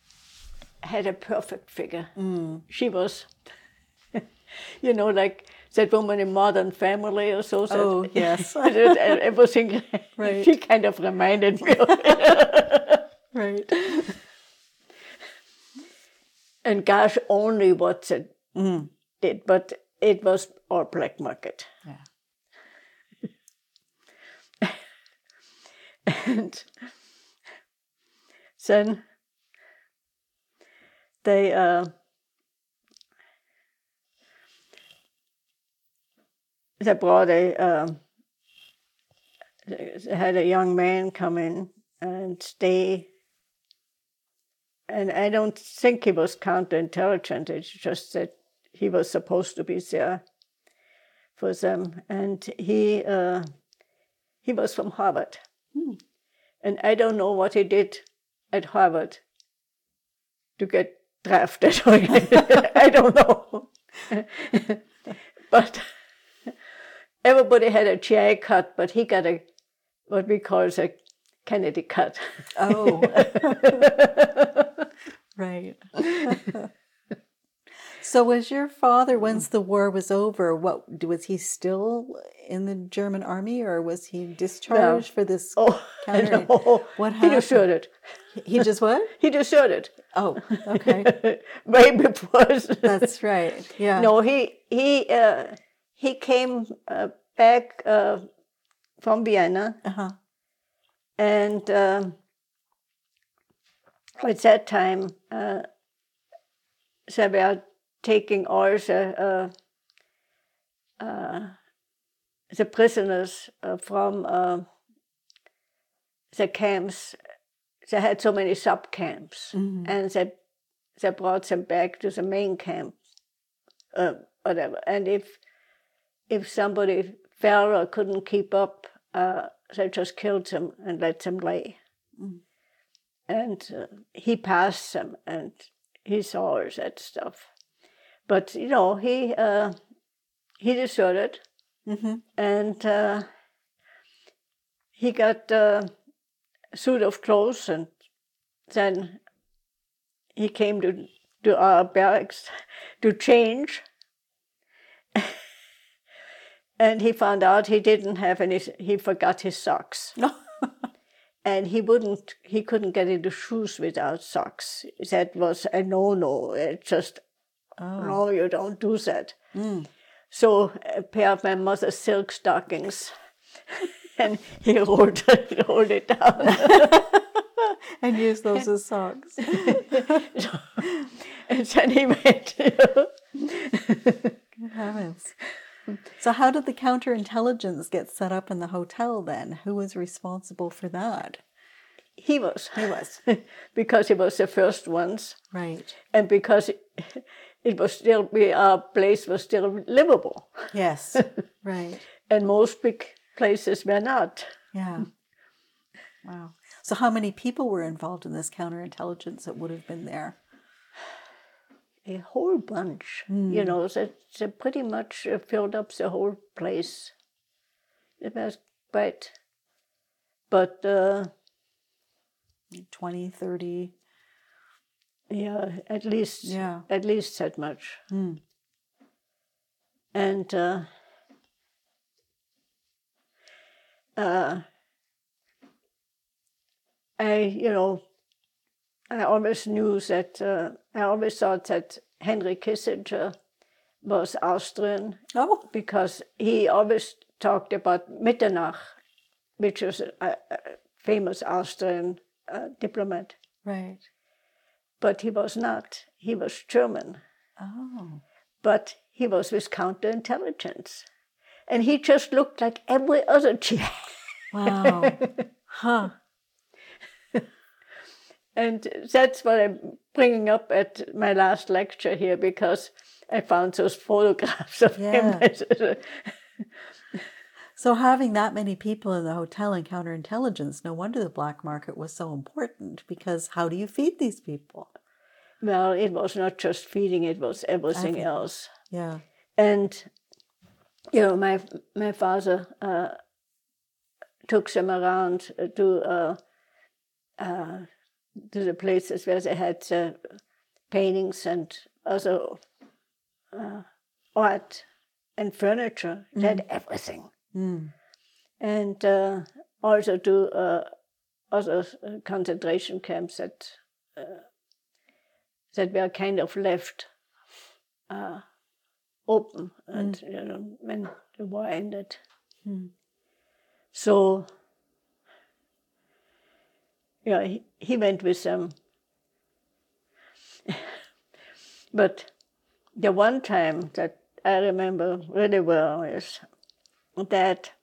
had a perfect figure. Mm. She was, like that woman in Modern Family or so. Oh, yes. Everything. Right. She kind of reminded me of it. Right. And gosh, only what it did, but it was our black market. Yeah. And then they brought they had a young man come in and stay. And I don't think he was counterintelligent. It's just that he was supposed to be there for them. And he was from Harvard. And I don't know what he did at Harvard to get drafted. I don't know. But everybody had a GI cut, but he got what we call a Kennedy cut. Oh. Right. So was your father, once the war was over, was he still in the German army, or was he discharged for this counter? No. What happened? He deserted. He just what? He deserted. Oh, okay. Way before. That's right. Yeah. No, he came back from Vienna, and at that time they were taking all the prisoners from the camps. They had so many sub-camps, and they brought them back to the main camp, whatever. And if somebody fell or couldn't keep up, they just killed them and let them lay. And he passed them, and he saw all that stuff. But, he deserted, and he got a suit of clothes, and then he came to our barracks to change. And he found out he didn't have any, he forgot his socks. And he couldn't get into shoes without socks. That was a no-no. It just, no, you don't do that. So a pair of my mother's silk stockings, and he rolled it down. And used those as socks. And then he went. Good heavens. So how did the counterintelligence get set up in the hotel then? Who was responsible for that? He was. Because he was the first ones. Right. And because it was still, our place was still livable. Yes, right. And most big places were not. Yeah. Wow. So how many people were involved in this counterintelligence that would have been there? A whole bunch, they pretty much filled up the whole place. It was quite, but 20, 30. Yeah, at least that much. And I always knew that, I always thought that Henry Kissinger was Austrian. Oh. Because he always talked about Mitterrand, which was a famous Austrian diplomat. Right. But he was not. He was German. Oh. But he was with counterintelligence. And he just looked like every other GI. Wow. Huh. And that's what I'm bringing up at my last lecture here, because I found those photographs of him. So having that many people in the hotel and counterintelligence, no wonder the black market was so important, because how do you feed these people? Well, it was not just feeding, it was everything else. Yeah. And, my father took them around to the places where they had paintings and other art and furniture. It had everything. Mm. And also to other concentration camps that were kind of left open, and when the war ended. So, yeah, he went with them. But the one time that I remember really well is that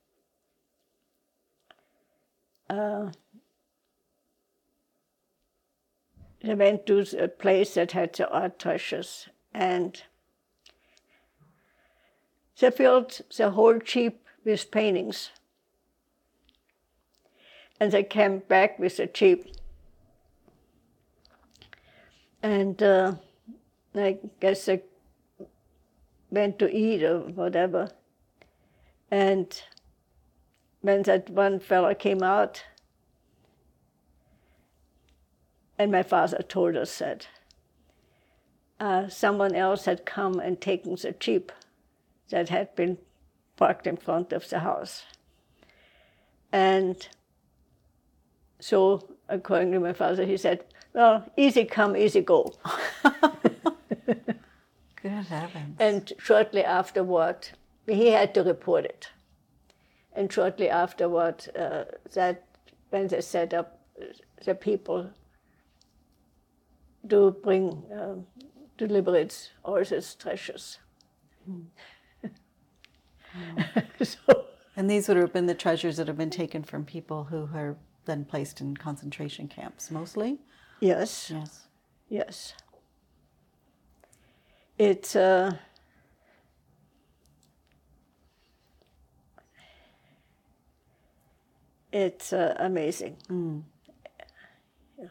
they went to a place that had the art treasures, and they filled the whole jeep with paintings. And they came back with the jeep. And I guess they went to eat or whatever. And when that one fella came out, and my father told us that someone else had come and taken the jeep that had been parked in front of the house. And so, according to my father, he said, well, easy come, easy go. Good heavens. And shortly afterward, he had to report it. And shortly afterward, that when they set up the people to bring, to liberate all these treasures. So, And these would have been the treasures that have been taken from people who are then placed in concentration camps, mostly? yes, Yes. yes. It's amazing. Mm. Yeah.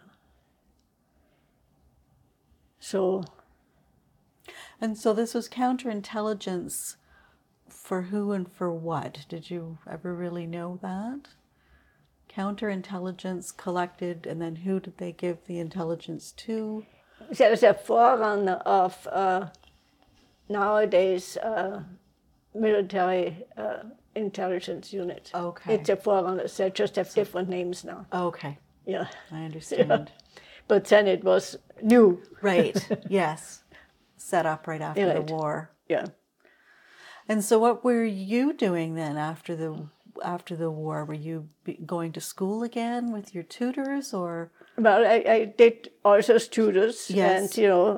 So. And so this was counterintelligence for who and for what? Did you ever really know that? Counterintelligence collected, and then who did they give the intelligence to? There's a forerunner of nowadays military intelligence unit. Okay. It's a forerunner. They just have different names now. Okay. Yeah. I understand. Yeah. But then it was new. Right. Yes. Set up right after Right. the war. Yeah. And so what were you doing then after the war? Were you going to school again with your tutors, or? Well, I did also tutors. Yes.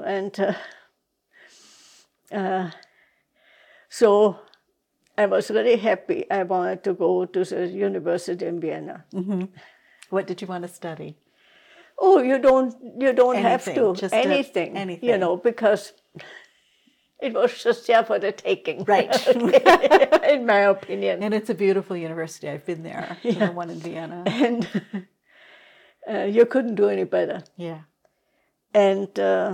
And, so I was really happy. I wanted to go to the university in Vienna. Mm-hmm. What did you want to study? Oh, you don't have Anything, to. just Anything. anything. Because it was just there for the taking. Right. In my opinion. And it's a beautiful university. I've been there, to the one in Vienna. And you couldn't do any better. Yeah. And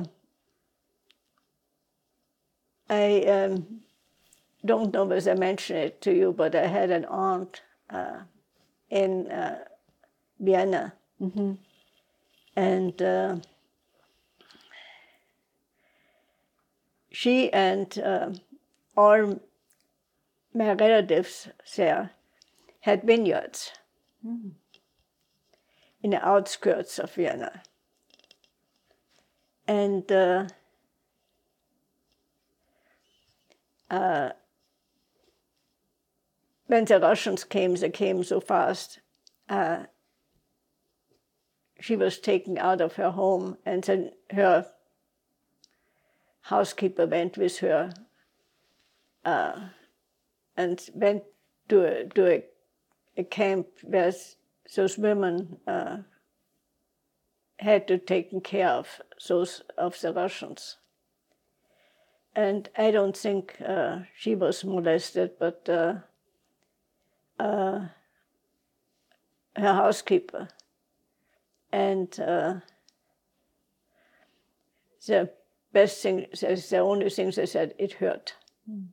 I don't know if I mentioned it to you, but I had an aunt in Vienna. Mm-hmm. And she and all my relatives there had vineyards in the outskirts of Vienna. And when the Russians came, they came so fast. She was taken out of her home, and then her housekeeper went with her and went to a camp where those women had to take care of the Russians. And I don't think she was molested, but her housekeeper. And the best thing, the only thing they said, it hurt. Mm.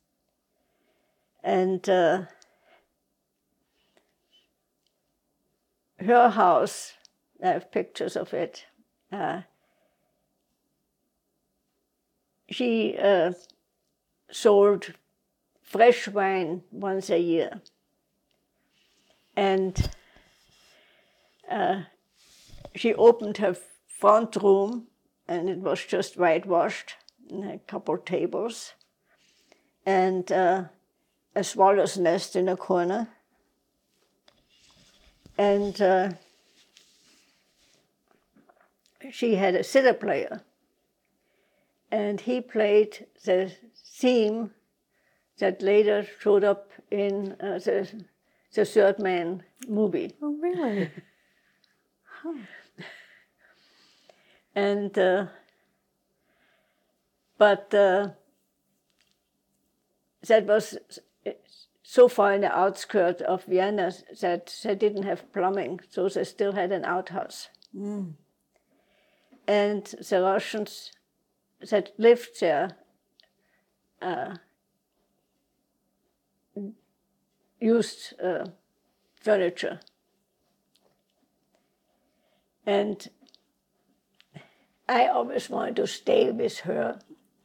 And her house, I have pictures of it. She sold fresh wine once a year. And she opened her front room, and it was just whitewashed, and a couple tables, and a swallow's nest in a corner. And she had a zither player, and he played the theme that later showed up in the Third Man movie. Oh, really? And but that was so far in the outskirts of Vienna that they didn't have plumbing, so they still had an outhouse. Mm. And the Russians that lived there used furniture. And I always wanted to stay with her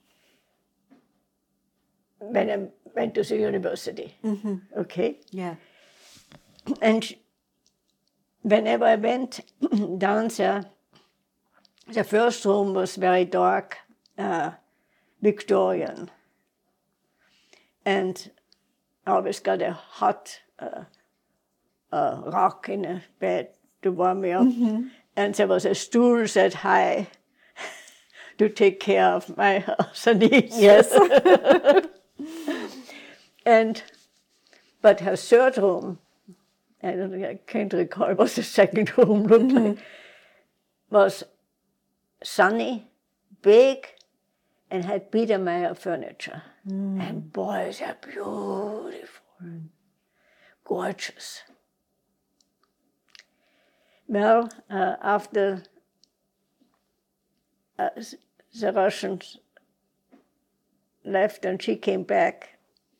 when I went to the university. Mm-hmm. Okay? Yeah. And whenever I went down there, the first room was very dark, Victorian. And I always got a hot rock in a bed to warm me up. Mm-hmm. And there was a stool set high to take care of my other needs. Yes. But her third room, I can't recall what the second room looked like, was sunny, big, and had Biedermeier furniture. Mm. And boy, they're beautiful, gorgeous. Well, after the Russians left and she came back,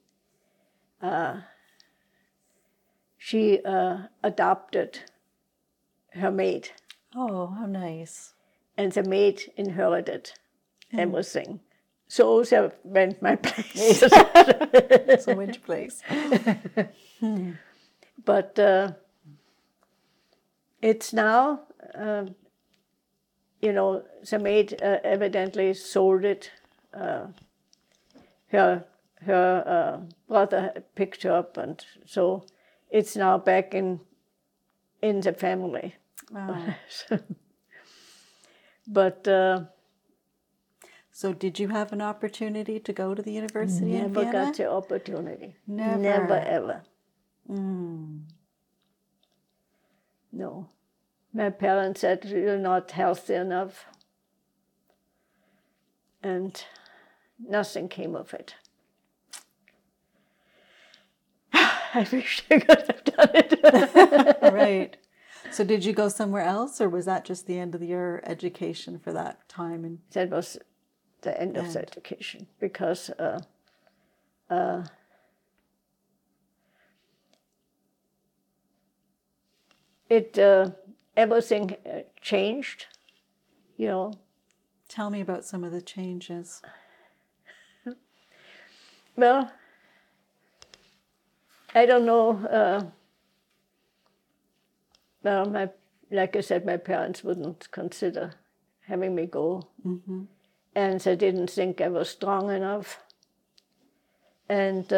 she adopted her maid. Oh, how nice. And the maid inherited everything. So that went my place. So which place? But it's now, the maid evidently sold it. Her brother picked her up, and so it's now back in the family. Wow. But so did you have an opportunity to go to the university in Vienna? Never got the opportunity. Never? Never, ever. Mm. No. My parents said, you're not healthy enough. And nothing came of it. I wish I could have done it. Right. So did you go somewhere else, or was that just the end of your education for that time? And that was the end of the education, because everything changed, Tell me about some of the changes. Well, I don't know. Like I said, my parents wouldn't consider having me go. Mm-hmm. And they didn't think I was strong enough. And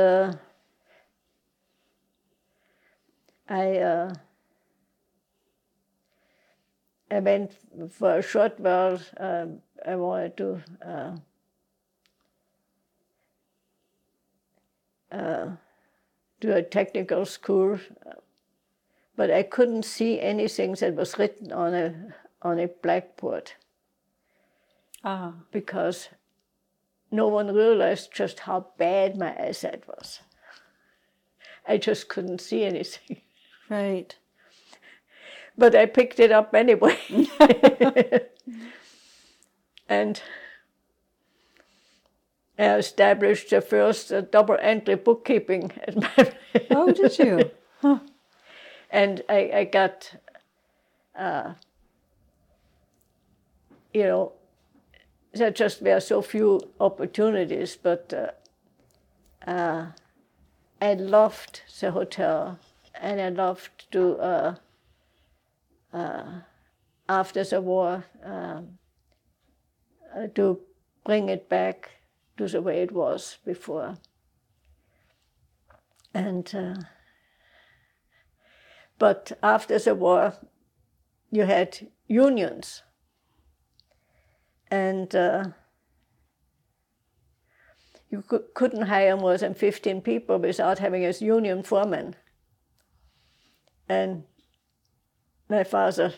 I went for a short while. I wanted to do a technical school, but I couldn't see anything that was written on a blackboard. Because no one realized just how bad my eyesight was. I just couldn't see anything. Right. But I picked it up anyway. And I established the first double entry bookkeeping at my place. Oh, did you? Huh. And I got, there just were so few opportunities, but I loved the hotel, and I loved to, after the war, to bring it back to the way it was before. And but after the war, you had unions, and you couldn't hire more than 15 people without having a union foreman. And my father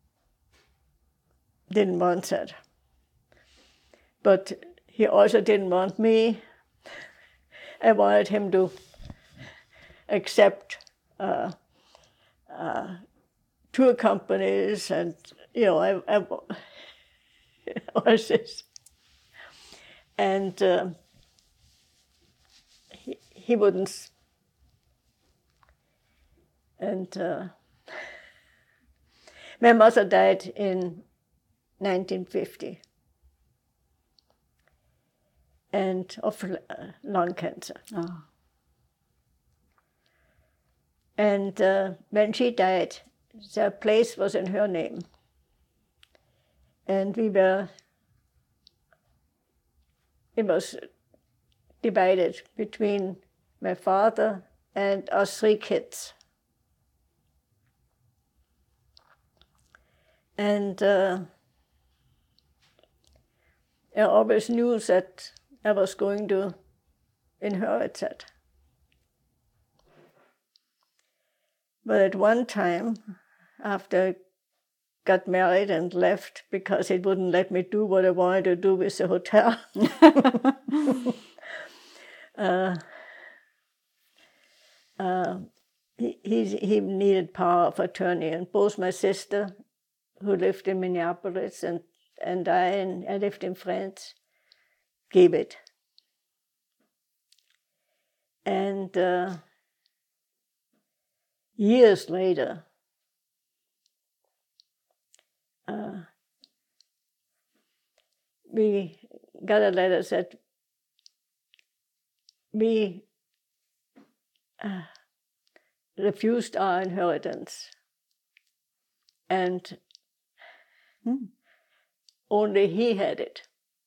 didn't want that. But he also didn't want me. I wanted him to accept tour companies and, I all this. And he wouldn't. And my mother died in 1950, and of lung cancer. Oh. And when she died, the place was in her name. And it was divided between my father and our 3 kids. And I always knew that I was going to inherit that. But at one time, after I got married and left because it wouldn't let me do what I wanted to do with the hotel, he needed power of attorney, and both my sister, who lived in Minneapolis, and I lived in France, gave it. And years later, we got a letter that we refused our inheritance, and only he had it.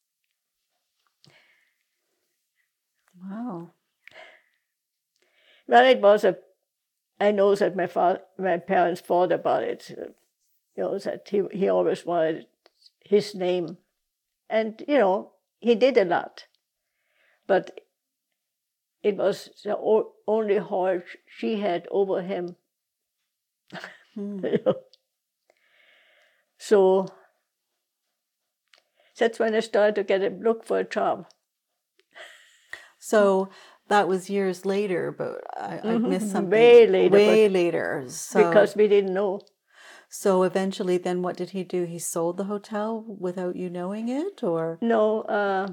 Wow. Well, it was I know that my parents thought about it, that he always wanted his name. And, he did a lot. But it was the only hold she had over him. So that's when I started to look for a job. So that was years later, but I missed something. Way later. Way later. So, because we didn't know. So eventually then what did he do? He sold the hotel without you knowing it, or? No,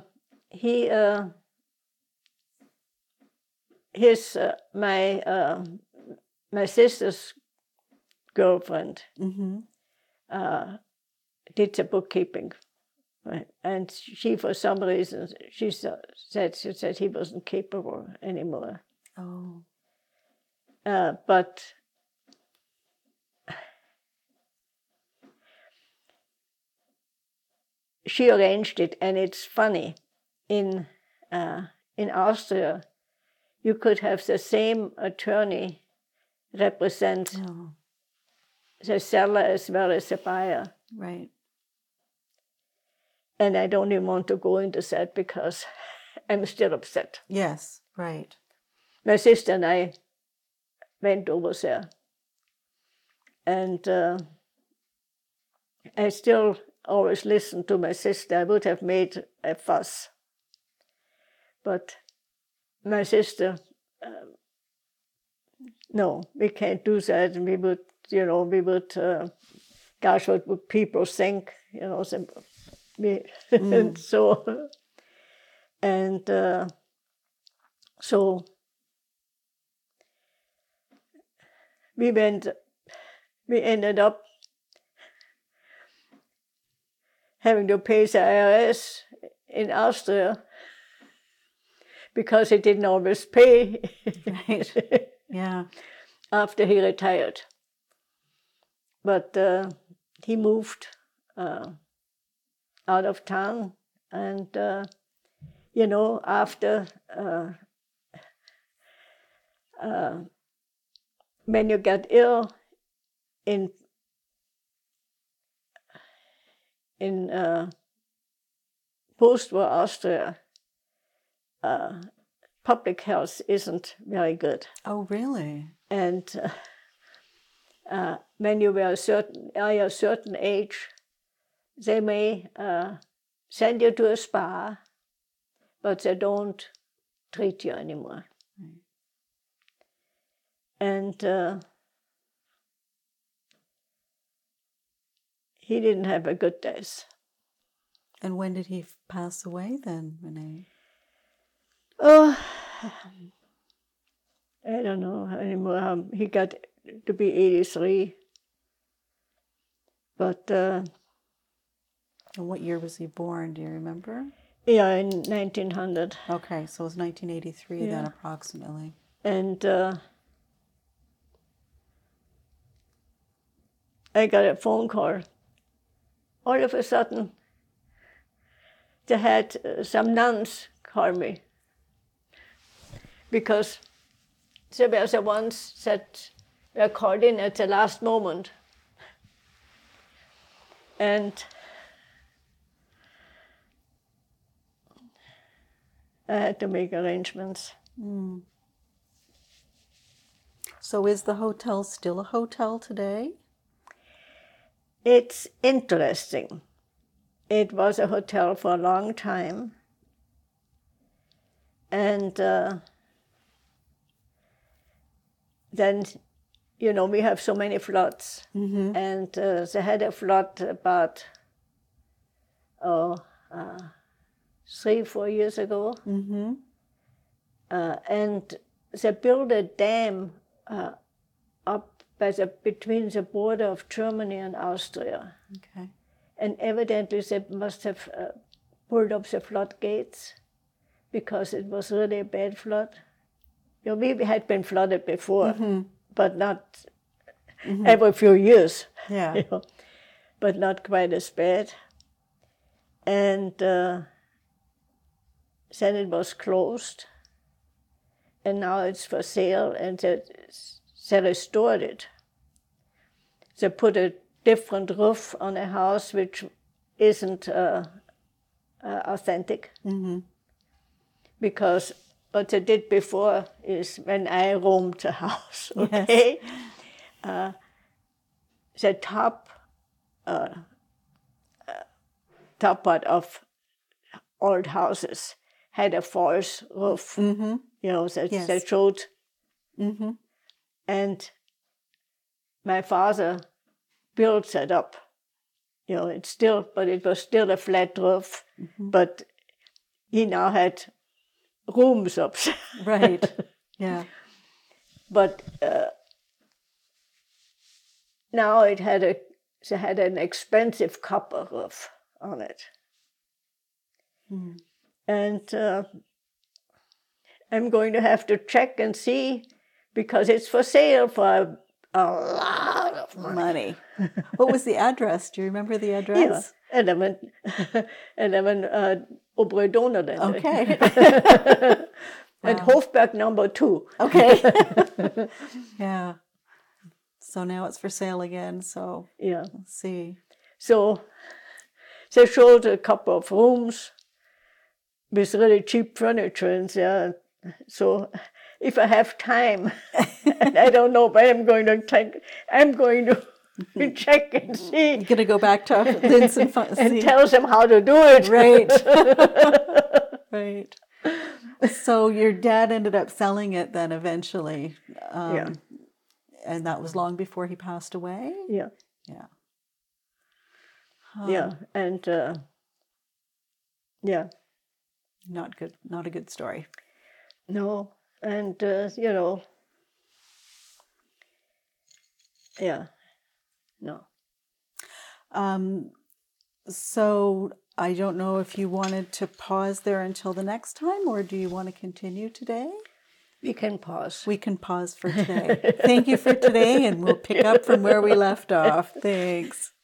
my sister's girlfriend did the bookkeeping. Right. And she, for some reason, she said he wasn't capable anymore. Oh. But she arranged it, and it's funny. In Austria, you could have the same attorney represent the seller as well as the buyer. Right. And I don't even want to go into that because I'm still upset. Yes, right. My sister and I went over there. And I still always listen to my sister. I would have made a fuss. But my sister, no, we can't do that. And gosh, what would people think? And so we ended up having to pay the IRS in Austria because he didn't always pay Right. Yeah. after he retired. But he moved out of town, and after when you get ill in post-war Austria, public health isn't very good. Oh, really? And when you are a certain age, they may send you to a spa, but they don't treat you anymore. Right. And he didn't have a good days. And when did he pass away then, Renee? Oh, I don't know anymore. He got to be 83. But And what year was he born? Do you remember? yeah, in 1900. Okay, so it was 1983 then, approximately. And I got a phone call. All of a sudden, they had some nuns call me, because they were the ones that were called in at the last moment. And I had to make arrangements. Mm. So is the hotel still a hotel today? It's interesting. It was a hotel for a long time. And then, we have so many floods. Mm-hmm. And they had a flood about 3-4 years ago. Mm-hmm. And they built a dam up between the border of Germany and Austria. Okay. And evidently they must have pulled up the floodgates, because it was really a bad flood. We had been flooded before, but not every few years. Yeah. But not quite as bad. And then it was closed, and now it's for sale, and they restored it. They put a different roof on a house which isn't authentic. Mm-hmm. Because what they did before is, when I roamed the house, okay, the top part of old houses had a false roof, Mm-hmm. that showed. Mm-hmm. And my father built that up. But it was still a flat roof, but he now had rooms up there. Right. Yeah. But now they had an expensive copper roof on it. Mm. And I'm going to have to check and see, because it's for sale for a lot of money. What was the address? Do you remember the address? Yeah, 11 Obere Donauländer. Okay. And Hofberg number 2. Okay. Yeah. So now it's for sale again. So Yeah. let's see. So they showed a couple of rooms with really cheap furniture in there. So if I have time, and I don't know when I'm going to check and see. You're going to go back to Linz and tell them how to do it. Right. Right. So your dad ended up selling it then eventually. Yeah. And that was long before he passed away? Yeah. Yeah. Yeah. And yeah. Not good. Not a good story. No. And, yeah. No. So I don't know if you wanted to pause there until the next time, or do you want to continue today? We can pause. We can pause for today. Thank you for today, and we'll pick up from where we left off. Thanks.